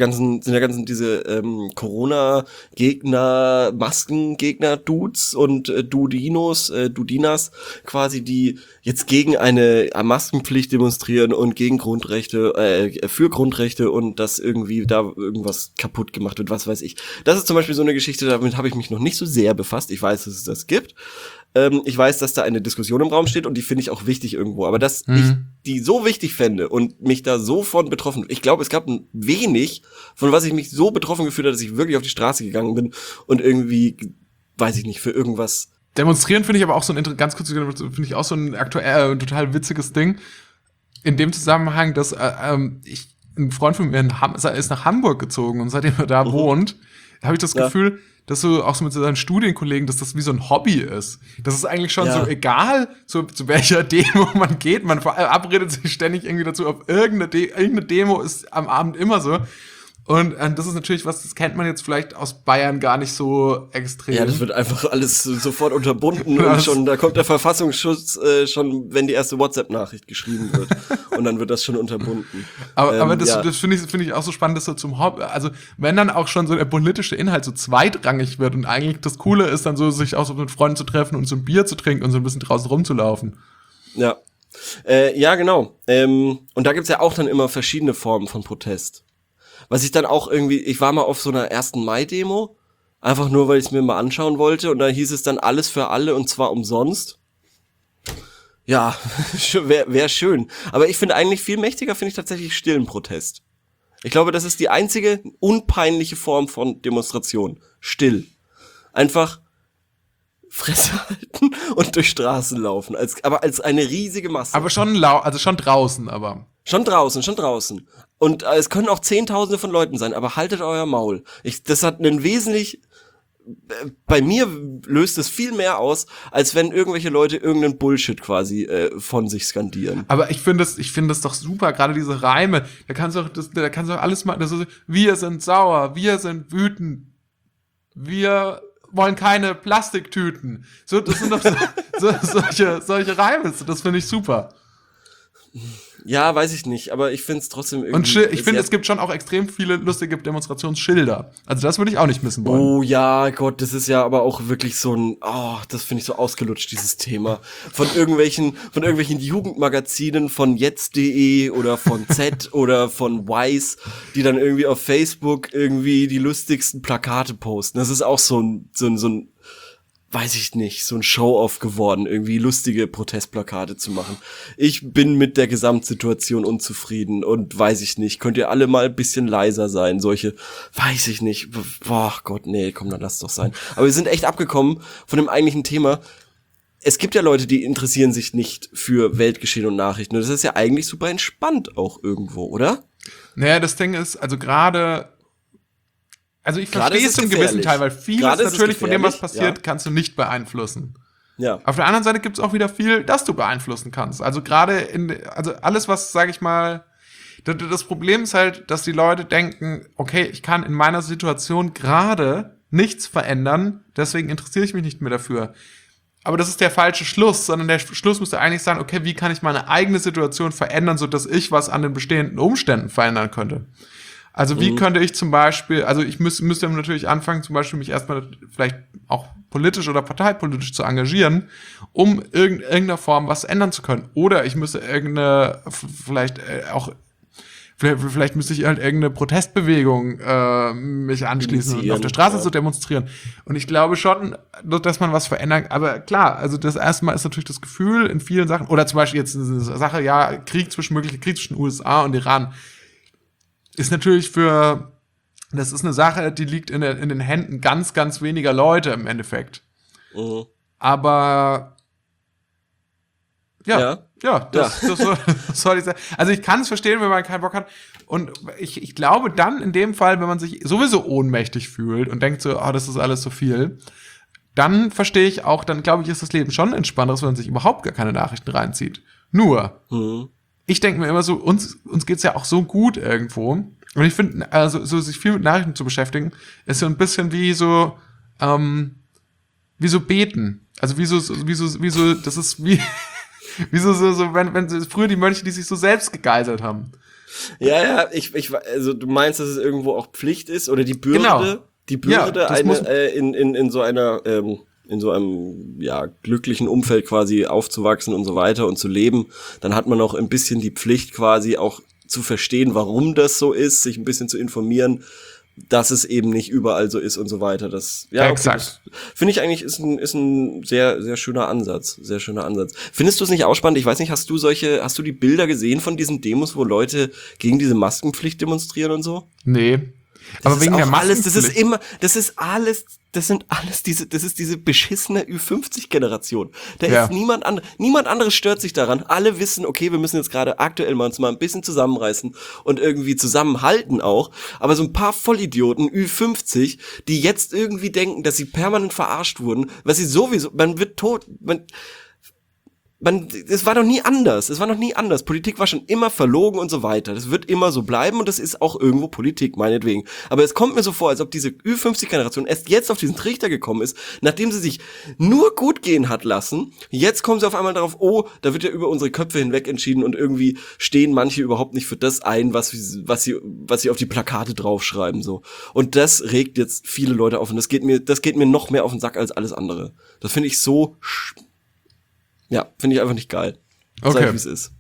Corona-Gegner, Maskengegner-Dudes und Dudinas quasi, die jetzt gegen eine Maskenpflicht demonstrieren und gegen Grundrechte, für Grundrechte und dass irgendwie da irgendwas kaputt gemacht wird, was weiß ich. Das ist zum Beispiel so eine Geschichte, damit habe ich mich noch nicht so sehr befasst. Ich weiß, dass es das gibt. Ich weiß, dass da eine Diskussion im Raum steht und die finde ich auch wichtig irgendwo. Aber dass ich die so wichtig fände und mich da so von betroffen, ich glaube, es gab wenig, von was ich mich so betroffen gefühlt habe, dass ich wirklich auf die Straße gegangen bin und irgendwie, weiß ich nicht, für irgendwas. Demonstrieren finde ich aber auch so ganz kurz, finde ich auch so ein aktuell total witziges Ding. In dem Zusammenhang, dass ein Freund von mir ist nach Hamburg gezogen und seitdem er da wohnt, habe ich das Gefühl, dass so auch so mit seinen Studienkollegen, dass das wie so ein Hobby ist. Das ist eigentlich schon so egal, so zu welcher Demo man geht. Man verabredet sich ständig irgendwie dazu, auf irgendeine Demo ist am Abend immer so. Und das ist natürlich was, das kennt man jetzt vielleicht aus Bayern gar nicht so extrem. Ja, das wird einfach alles sofort unterbunden und schon, da kommt der Verfassungsschutz schon, wenn die erste WhatsApp-Nachricht geschrieben wird. Und dann wird das schon unterbunden. Aber das finde ich auch so spannend, dass so zum Hobby, also wenn dann auch schon so der politische Inhalt so zweitrangig wird und eigentlich das Coole ist dann so, sich auch so mit Freunden zu treffen und so ein Bier zu trinken und so ein bisschen draußen rumzulaufen. Ja. Ja, genau. Und da gibt's ja auch dann immer verschiedene Formen von Protest. Was ich dann auch irgendwie, ich war mal auf so einer 1. Mai-Demo, einfach nur, weil ich es mir mal anschauen wollte und da hieß es dann alles für alle und zwar umsonst. Ja, wär schön. Aber ich finde eigentlich viel mächtiger, finde ich tatsächlich stillen Protest. Ich glaube, das ist die einzige unpeinliche Form von Demonstration. Still. Einfach Fresse halten und durch Straßen laufen, aber als eine riesige Masse. Aber schon schon draußen, aber. Schon draußen. Und es können auch Zehntausende von Leuten sein, aber haltet euer Maul. Das hat einen bei mir löst es viel mehr aus, als wenn irgendwelche Leute irgendeinen Bullshit quasi von sich skandieren. Aber ich finde das doch super, gerade diese Reime. Da kannst du auch alles machen. Das ist, wir sind sauer, wir sind wütend, wir wollen keine Plastiktüten. So, das sind doch solche Reime. Das finde ich super. Ja, weiß ich nicht, aber ich finde es trotzdem irgendwie. Und ich finde, es gibt schon auch extrem viele lustige Demonstrationsschilder. Also das würde ich auch nicht missen wollen. Oh ja, Gott, das ist ja aber auch wirklich so das finde ich so ausgelutscht, dieses Thema. Von irgendwelchen Jugendmagazinen von jetzt.de oder von Z oder von Weiß, die dann irgendwie auf Facebook irgendwie die lustigsten Plakate posten. Das ist auch so ein weiß ich nicht, so ein Show-off geworden, irgendwie lustige Protestplakate zu machen. Ich bin mit der Gesamtsituation unzufrieden und weiß ich nicht, könnt ihr alle mal ein bisschen leiser sein, solche, weiß ich nicht, boah Gott, nee, komm, dann lass doch sein. Aber wir sind echt abgekommen von dem eigentlichen Thema. Es gibt ja Leute, die interessieren sich nicht für Weltgeschehen und Nachrichten und das ist ja eigentlich super entspannt auch irgendwo, oder? Naja, das Ding ist, also ich verstehe es zum gewissen Teil, weil vieles natürlich von dem, was passiert, kannst du nicht beeinflussen. Ja. Auf der anderen Seite gibt es auch wieder viel, das du beeinflussen kannst. Also also alles, was, sage ich mal, das Problem ist halt, dass die Leute denken, okay, ich kann in meiner Situation gerade nichts verändern, deswegen interessiere ich mich nicht mehr dafür. Aber das ist der falsche Schluss, sondern der Schluss müsste eigentlich sein, okay, wie kann ich meine eigene Situation verändern, sodass ich was an den bestehenden Umständen verändern könnte. Also wie könnte ich zum Beispiel, also ich müsste natürlich anfangen, zum Beispiel mich erstmal vielleicht auch politisch oder parteipolitisch zu engagieren, um irgendeiner Form was ändern zu können. Oder ich müsste vielleicht müsste ich halt irgendeine Protestbewegung mich anschließen und auf der Straße zu demonstrieren. Und ich glaube schon, dass man was verändern, aber klar, also das erste Mal ist natürlich das Gefühl in vielen Sachen, oder zum Beispiel jetzt eine Sache, ja, möglicher Krieg zwischen USA und Iran, ist natürlich das ist eine Sache, die liegt in den Händen ganz, ganz weniger Leute im Endeffekt. Mhm. Aber das soll ich sagen. Also ich kann es verstehen, wenn man keinen Bock hat. Und ich glaube dann in dem Fall, wenn man sich sowieso ohnmächtig fühlt und denkt so, das ist alles so viel, dann verstehe ich auch, dann glaube ich, ist das Leben schon entspannter, wenn man sich überhaupt gar keine Nachrichten reinzieht. Nur, ich denke mir immer so, uns geht's ja auch so gut irgendwo. Und ich finde, also so sich viel mit Nachrichten zu beschäftigen, ist so ein bisschen wie so beten. Also das ist wie Wieso so, wenn früher die Mönche, die sich so selbst gegeißelt haben. Ja, also du meinst, dass es irgendwo auch Pflicht ist oder die Bürde, Genau. In so einem glücklichen Umfeld quasi aufzuwachsen und so weiter und zu leben, dann hat man auch ein bisschen die Pflicht quasi auch zu verstehen, warum das so ist, sich ein bisschen zu informieren, dass es eben nicht überall so ist und so weiter. Das, ja, exakt. Okay, finde ich eigentlich ist ein sehr, sehr schöner Ansatz. Sehr schöner Ansatz. Findest du es nicht auch spannend? Ich weiß nicht, hast du die Bilder gesehen von diesen Demos, wo Leute gegen diese Maskenpflicht demonstrieren und so? Nee. Aber wegen der Maskenpflicht. Das ist diese beschissene Ü50-Generation. Ist niemand anderes stört sich daran. Alle wissen, okay, wir müssen jetzt gerade aktuell uns mal ein bisschen zusammenreißen und irgendwie zusammenhalten auch. Aber so ein paar Vollidioten, Ü50, die jetzt irgendwie denken, dass sie permanent verarscht wurden, was sie sowieso, man wird tot, es war noch nie anders. Politik war schon immer verlogen und so weiter. Das wird immer so bleiben und das ist auch irgendwo Politik, meinetwegen. Aber es kommt mir so vor, als ob diese Ü50-Generation erst jetzt auf diesen Trichter gekommen ist, nachdem sie sich nur gut gehen hat lassen. Jetzt kommen sie auf einmal darauf, oh, da wird ja über unsere Köpfe hinweg entschieden und irgendwie stehen manche überhaupt nicht für das ein, was sie auf die Plakate draufschreiben, so. Und das regt jetzt viele Leute auf und das geht mir noch mehr auf den Sack als alles andere. Das finde ich so finde ich einfach nicht geil. Okay. Sag ich, wie es ist.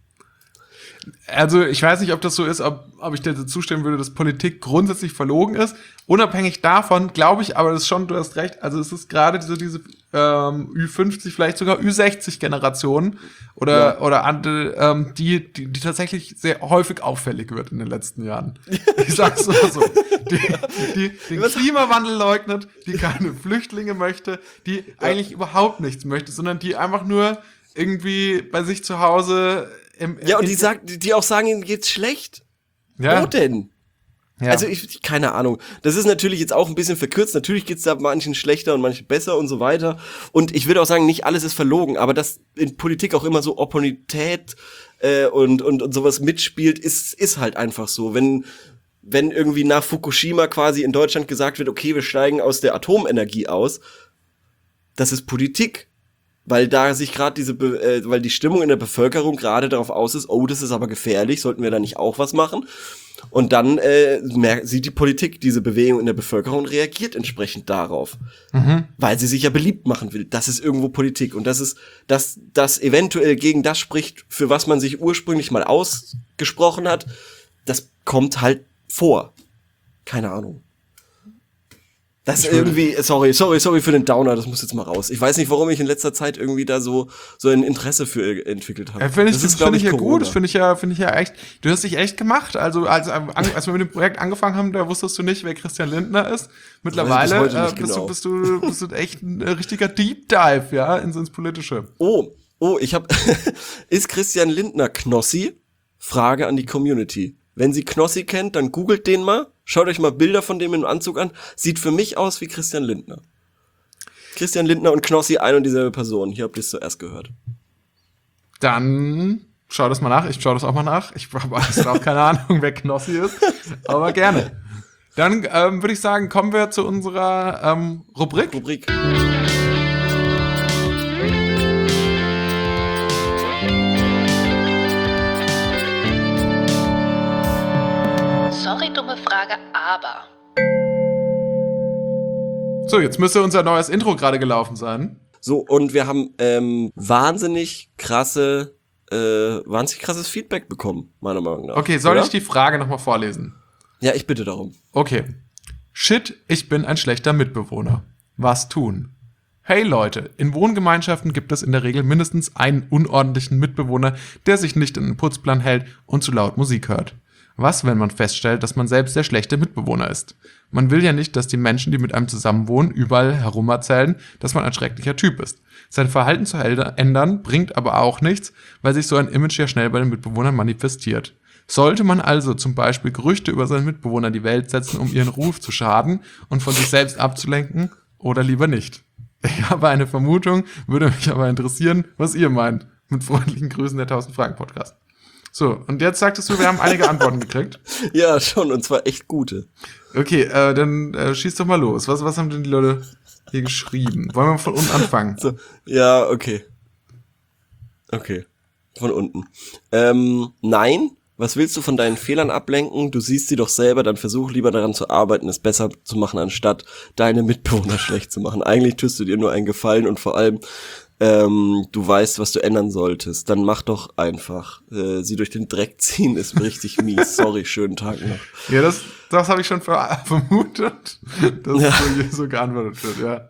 Also ich weiß nicht, ob das so ist, ob ich dir zustimmen würde, dass Politik grundsätzlich verlogen ist. Unabhängig davon glaube ich, aber das ist schon, du hast recht, also es ist gerade diese Ü50, vielleicht sogar Ü60-Generation oder andere, die tatsächlich sehr häufig auffällig wird in den letzten Jahren. Ich sag's nur so. Die den Klimawandel leugnet, die keine Flüchtlinge möchte, die eigentlich überhaupt nichts möchte, sondern die einfach nur irgendwie bei sich zu Hause die auch sagen, ihnen geht's schlecht. Ja. Wo denn? Ja. Also keine Ahnung. Das ist natürlich jetzt auch ein bisschen verkürzt. Natürlich geht's da manchen schlechter und manchen besser und so weiter. Und ich würde auch sagen, nicht alles ist verlogen, aber dass in Politik auch immer so Opportunität und sowas mitspielt, ist halt einfach so. Wenn irgendwie nach Fukushima quasi in Deutschland gesagt wird, okay, wir steigen aus der Atomenergie aus, das ist Politik. Weil da sich gerade weil die Stimmung in der Bevölkerung gerade darauf aus ist, oh, das ist aber gefährlich, sollten wir da nicht auch was machen? Und dann sieht die Politik diese Bewegung in der Bevölkerung und reagiert entsprechend darauf. Weil sie sich ja beliebt machen will. Das ist irgendwo Politik. Und das eventuell gegen das spricht, für was man sich ursprünglich mal ausgesprochen hat, das kommt halt vor. Keine Ahnung. Das ist irgendwie, sorry für den Downer, das muss jetzt mal raus. Ich weiß nicht, warum ich in letzter Zeit irgendwie da so ein Interesse für entwickelt habe. Das finde ich ja gut, das finde ich ja echt, du hast dich echt gemacht. Also, als wir mit dem Projekt angefangen haben, da wusstest du nicht, wer Christian Lindner ist. Mittlerweile bist du echt ein richtiger Deep Dive, ja, ins Politische. Oh, ist Christian Lindner Knossi? Frage an die Community. Wenn sie Knossi kennt, dann googelt den mal. Schaut euch mal Bilder von dem im Anzug an. Sieht für mich aus wie Christian Lindner. Christian Lindner und Knossi, ein und dieselbe Person. Hier habt ihr es zuerst gehört. Dann schau das mal nach. Ich schau das auch mal nach. Ich habe auch keine Ahnung, wer Knossi ist. Aber gerne. Dann würde ich sagen, kommen wir zu unserer Rubrik. Sorry, dumme Frage, aber. So, jetzt müsste unser neues Intro gerade gelaufen sein. So, und wir haben wahnsinnig krasses Feedback bekommen, meiner Meinung nach. Okay, soll ich die Frage nochmal vorlesen? Ja, ich bitte darum. Okay. Shit, ich bin ein schlechter Mitbewohner. Was tun? Hey Leute, in Wohngemeinschaften gibt es in der Regel mindestens einen unordentlichen Mitbewohner, der sich nicht in den Putzplan hält und zu laut Musik hört. Was, wenn man feststellt, dass man selbst der schlechte Mitbewohner ist? Man will ja nicht, dass die Menschen, die mit einem zusammenwohnen, überall herum erzählen, dass man ein schrecklicher Typ ist. Sein Verhalten zu ändern bringt aber auch nichts, weil sich so ein Image ja schnell bei den Mitbewohnern manifestiert. Sollte man also zum Beispiel Gerüchte über seinen Mitbewohner in die Welt setzen, um ihren Ruf zu schaden und von sich selbst abzulenken, oder lieber nicht? Ich habe eine Vermutung, würde mich aber interessieren, was ihr meint. Mit freundlichen Grüßen, der 1000 Fragen Podcast. So, und jetzt sagtest du, wir haben einige Antworten gekriegt. Ja, schon, und zwar echt gute. Okay, dann schieß doch mal los. Was haben denn die Leute hier geschrieben? Wollen wir von unten anfangen? So, ja, okay. Okay. Von unten. Nein, was willst du von deinen Fehlern ablenken? Du siehst sie doch selber, dann versuch lieber daran zu arbeiten, es besser zu machen, anstatt deine Mitbewohner schlecht zu machen. Eigentlich tust du dir nur einen Gefallen und vor allem, du weißt, was du ändern solltest. Dann mach doch einfach. Sie durch den Dreck ziehen ist richtig mies. Sorry, schönen Tag noch. Ja, das habe ich schon vermutet, dass so geantwortet wird, ja.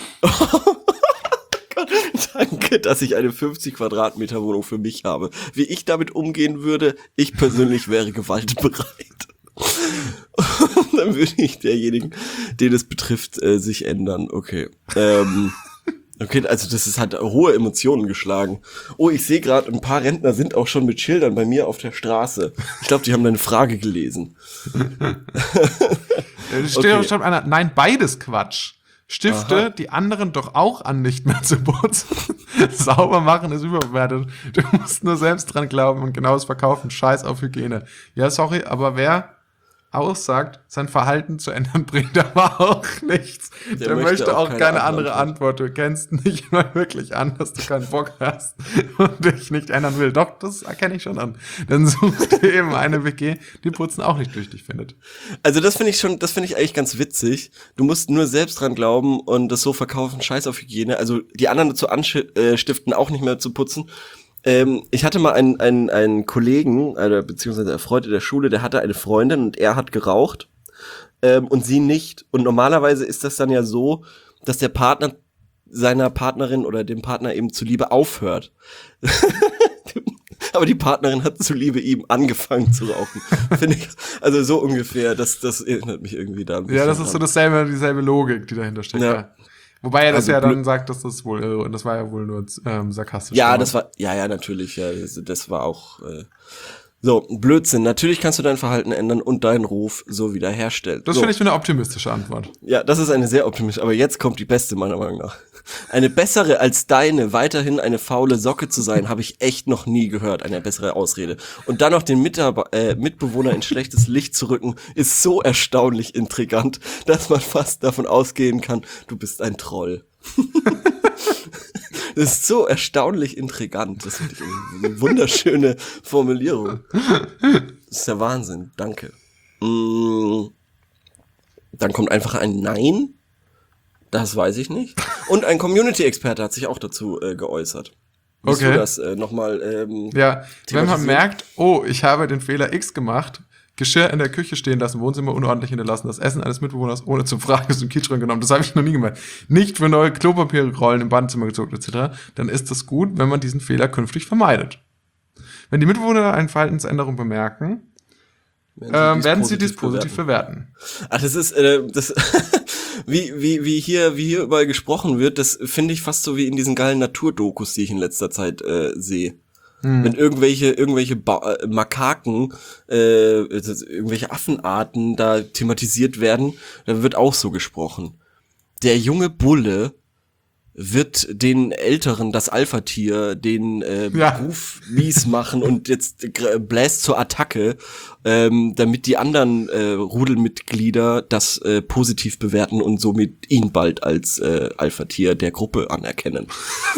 Danke, dass ich eine 50 Quadratmeter Wohnung für mich habe. Wie ich damit umgehen würde, ich persönlich wäre gewaltbereit. Dann würde ich derjenigen, den es betrifft, sich ändern. Okay. Okay, also das hat hohe Emotionen geschlagen. Oh, ich sehe gerade, ein paar Rentner sind auch schon mit Schildern bei mir auf der Straße. Ich glaube, die haben deine Frage gelesen. Steht einer, nein, beides Quatsch. Stifte die anderen doch auch an, nicht mehr zu putzen. Sauber machen ist überbewertet. Du musst nur selbst dran glauben und genaues Verkaufen. Scheiß auf Hygiene. Ja, sorry, aber wer aussagt, sein Verhalten zu ändern, bringt aber auch nichts. Der möchte auch keine andere Antwort. Du kennst nicht mal wirklich an, dass du keinen Bock hast und dich nicht ändern will. Doch, das erkenne ich schon an. Dann such dir eben eine WG, die Putzen auch nicht durch dich findet. Also das finde ich eigentlich ganz witzig. Du musst nur selbst dran glauben und das so verkaufen, Scheiß auf Hygiene. Also die anderen dazu anstiften, auch nicht mehr zu putzen. Ich hatte mal einen Kollegen, beziehungsweise ein Freund in der Schule, der hatte eine Freundin und er hat geraucht und sie nicht. Und normalerweise ist das dann ja so, dass der Partner seiner Partnerin oder dem Partner eben zuliebe aufhört. Aber die Partnerin hat zuliebe ihm angefangen zu rauchen. Finde ich, also so ungefähr, das erinnert mich irgendwie da ein bisschen. Ja, das ist so dieselbe Logik, die dahinter steckt. Ja. Wobei er das ja dann sagt, dass das wohl, das war ja wohl nur sarkastisch. Ja, das war, ja, natürlich, ja, das war auch, so, Blödsinn. Natürlich kannst du dein Verhalten ändern und deinen Ruf so wiederherstellen. Das finde ich eine optimistische Antwort. Ja, das ist eine sehr optimistische, aber jetzt kommt die beste meiner Meinung nach. Eine bessere als deine, weiterhin eine faule Socke zu sein, habe ich echt noch nie gehört, eine bessere Ausrede. Und dann noch den Mitbewohner in schlechtes Licht zu rücken, ist so erstaunlich intrigant, dass man fast davon ausgehen kann, du bist ein Troll. Das ist so erstaunlich intrigant. Das finde ich eine wunderschöne Formulierung. Das ist der Wahnsinn. Danke. Dann kommt einfach ein Nein. Das weiß ich nicht. Und ein Community-Experte hat sich auch dazu geäußert. Willst du das nochmal ja, wenn man merkt, oh, ich habe den Fehler X gemacht, Geschirr in der Küche stehen lassen, Wohnzimmer unordentlich hinterlassen, das Essen eines Mitbewohners ohne zu fragen aus dem Kühlschrank genommen, das habe ich noch nie gemacht. Nicht für neue Klopapierrollen im Badezimmer gezogen etc., dann ist es gut, wenn man diesen Fehler künftig vermeidet. Wenn die Mitbewohner eine Verhaltensänderung bemerken, werden sie dies positiv bewerten. Ach, das ist das wie hier überall gesprochen wird, das finde ich fast so wie in diesen geilen Naturdokus, die ich in letzter Zeit sehe. Wenn irgendwelche Makaken, irgendwelche Affenarten da thematisiert werden, dann wird auch so gesprochen. Der junge Bulle wird den Älteren, das Alpha-Tier, den Beruf mies machen und jetzt bläst zur Attacke, damit die anderen Rudelmitglieder das positiv bewerten und somit ihn bald als Alpha-Tier der Gruppe anerkennen.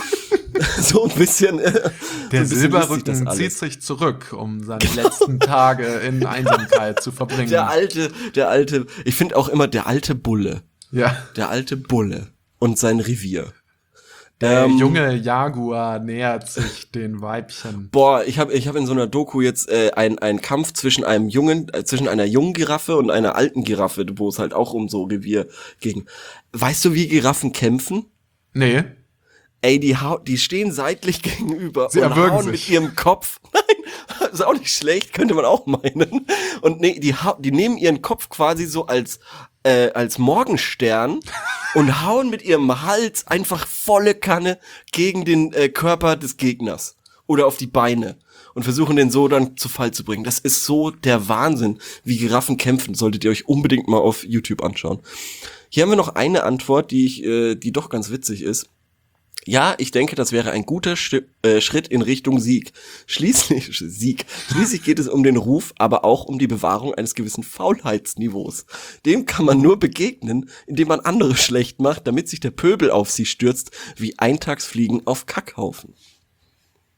So ein bisschen. Der Silberrücken zieht sich zurück, um seine letzten Tage in Einsamkeit zu verbringen. Der alte, ich finde auch immer der alte Bulle. Ja. Der alte Bulle und sein Revier. Der junge Jaguar nähert sich den Weibchen. Boah, ich hab in so einer Doku jetzt einen Kampf zwischen einer jungen Giraffe und einer alten Giraffe, wo es halt auch um so Revier ging. Weißt du, wie Giraffen kämpfen? Nee. Ey, die stehen seitlich gegenüber Sie und erwürgen hauen sich mit ihrem Kopf. Nein, ist auch nicht schlecht, könnte man auch meinen. Und nee, die nehmen ihren Kopf quasi so als Morgenstern und hauen mit ihrem Hals einfach volle Kanne gegen den Körper des Gegners oder auf die Beine und versuchen den so dann zu Fall zu bringen. Das ist so der Wahnsinn, wie Giraffen kämpfen. Solltet ihr euch unbedingt mal auf YouTube anschauen. Hier haben wir noch eine Antwort, die doch ganz witzig ist. Ja, ich denke, das wäre ein guter Schritt in Richtung Sieg. Schließlich geht es um den Ruf, aber auch um die Bewahrung eines gewissen Faulheitsniveaus. Dem kann man nur begegnen, indem man andere schlecht macht, damit sich der Pöbel auf sie stürzt, wie Eintagsfliegen auf Kackhaufen.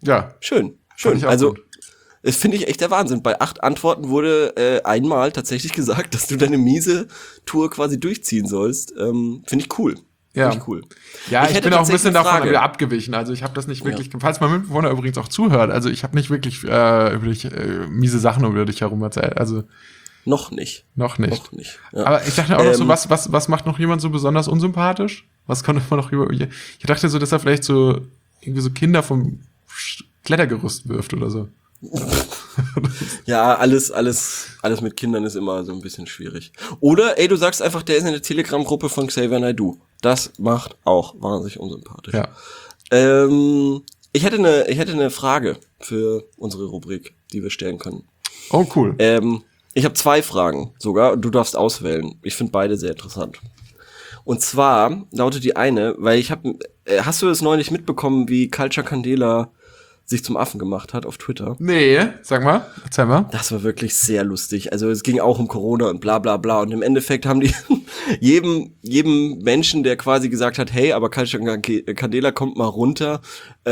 Ja. Schön. Fand ich auch Also, gut. das finde ich echt der Wahnsinn. Bei 8 Antworten wurde einmal tatsächlich gesagt, dass du deine miese Tour quasi durchziehen sollst. Finde ich cool. Ja. Finde ich cool. Ja, ich hätte bin auch ein tatsächlich bisschen eine davon Frage. wieder abgewichen. Also ich habe das nicht wirklich, falls mein Mitbewohner übrigens auch zuhört, also ich habe nicht wirklich über dich, miese Sachen über dich herum erzählt. Also Noch nicht. noch nicht. Noch nicht. Ja. Aber ich dachte auch noch so, was macht noch jemand so besonders unsympathisch? Was konnte man noch über. Ich dachte so, dass er vielleicht so irgendwie so Kinder vom Klettergerüst wirft oder so. Ja, alles mit Kindern ist immer so ein bisschen schwierig. Oder, du sagst einfach, der ist in der Telegram-Gruppe von Xavier Naidoo. Das macht auch wahnsinnig unsympathisch. Ja. Ich hätte eine Frage für unsere Rubrik, die wir stellen können. Oh, cool. Ich habe 2 Fragen sogar und du darfst auswählen. Ich finde beide sehr interessant. Und zwar lautet die eine, weil hast du es neulich mitbekommen, wie Culture Candela sich zum Affen gemacht hat auf Twitter? Nee, sag mal, erzähl mal. Das war wirklich sehr lustig. Also es ging auch um Corona und bla bla bla. Und im Endeffekt haben die jedem Menschen, der quasi gesagt hat, hey, aber Culture Candela kommt mal runter,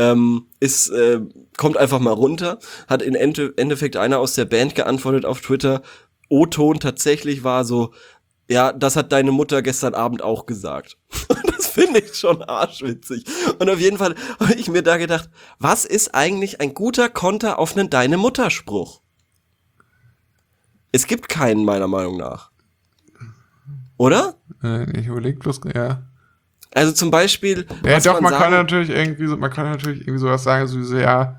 kommt einfach mal runter, hat im Endeffekt einer aus der Band geantwortet auf Twitter. O-Ton tatsächlich war so, ja, das hat deine Mutter gestern Abend auch gesagt. Das finde ich schon arschwitzig. Und auf jeden Fall habe ich mir da gedacht, was ist eigentlich ein guter Konter auf einen Deine-Mutter-Spruch? Es gibt keinen, meiner Meinung nach. Oder? Ich überleg bloß, ja. Also zum Beispiel, Ja, was doch, man kann sagen, natürlich irgendwie sowas sagen, so, ja,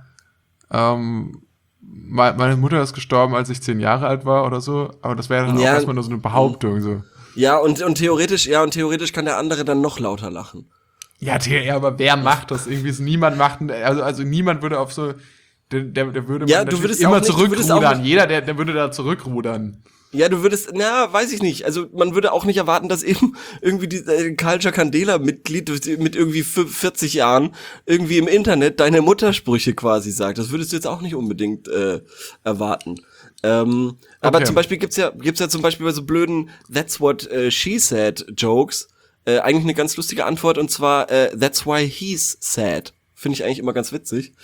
meine Mutter ist gestorben, als ich 10 Jahre alt war oder so, aber das wäre dann auch erstmal nur so eine Behauptung, so. Ja, und theoretisch kann der andere dann noch lauter lachen. Ja, aber wer macht das? Irgendwie ist niemand macht, also niemand würde auf so, der würde Ja, man du natürlich würdest immer auch nicht- du würdest auch zurückrudern. nicht- Jeder, der würde da zurückrudern. Ja, weiß ich nicht. Also man würde auch nicht erwarten, dass eben irgendwie die Culture Candela Mitglied mit irgendwie 40 Jahren irgendwie im Internet deine Muttersprüche quasi sagt. Das würdest du jetzt auch nicht unbedingt erwarten. Aber zum Beispiel gibt's ja zum Beispiel bei so blöden That's what she said Jokes eigentlich eine ganz lustige Antwort, und zwar That's why he's sad. Finde ich eigentlich immer ganz witzig.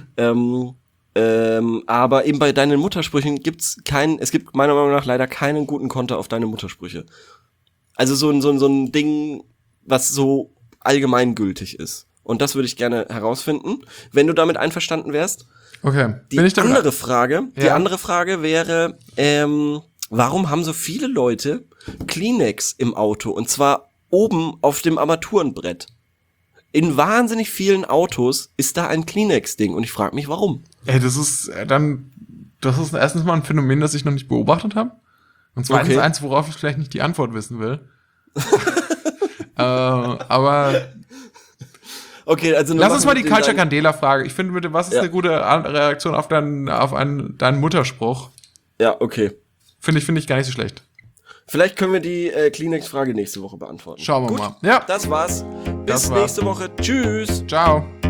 Aber eben bei deinen Muttersprüchen es gibt meiner Meinung nach leider keinen guten Konter auf deine Muttersprüche. Also so ein Ding, was so allgemeingültig ist. Und das würde ich gerne herausfinden, wenn du damit einverstanden wärst. Okay. Die andere Frage wäre, warum haben so viele Leute Kleenex im Auto? Und zwar oben auf dem Armaturenbrett. In wahnsinnig vielen Autos ist da ein Kleenex-Ding. Und ich frage mich, warum. Das ist erstens mal ein Phänomen, das ich noch nicht beobachtet habe. Und zweitens eins, worauf ich vielleicht nicht die Antwort wissen will. Aber okay, also lass uns mal die Culture Candela-Frage. Ich finde bitte, was ist eine gute Reaktion auf deinen Mutterspruch? Ja, okay. Finde ich gar nicht so schlecht. Vielleicht können wir die Kleenex-Frage nächste Woche beantworten. Schauen wir mal. Ja. Das war's. Bis nächste Woche. Tschüss. Ciao.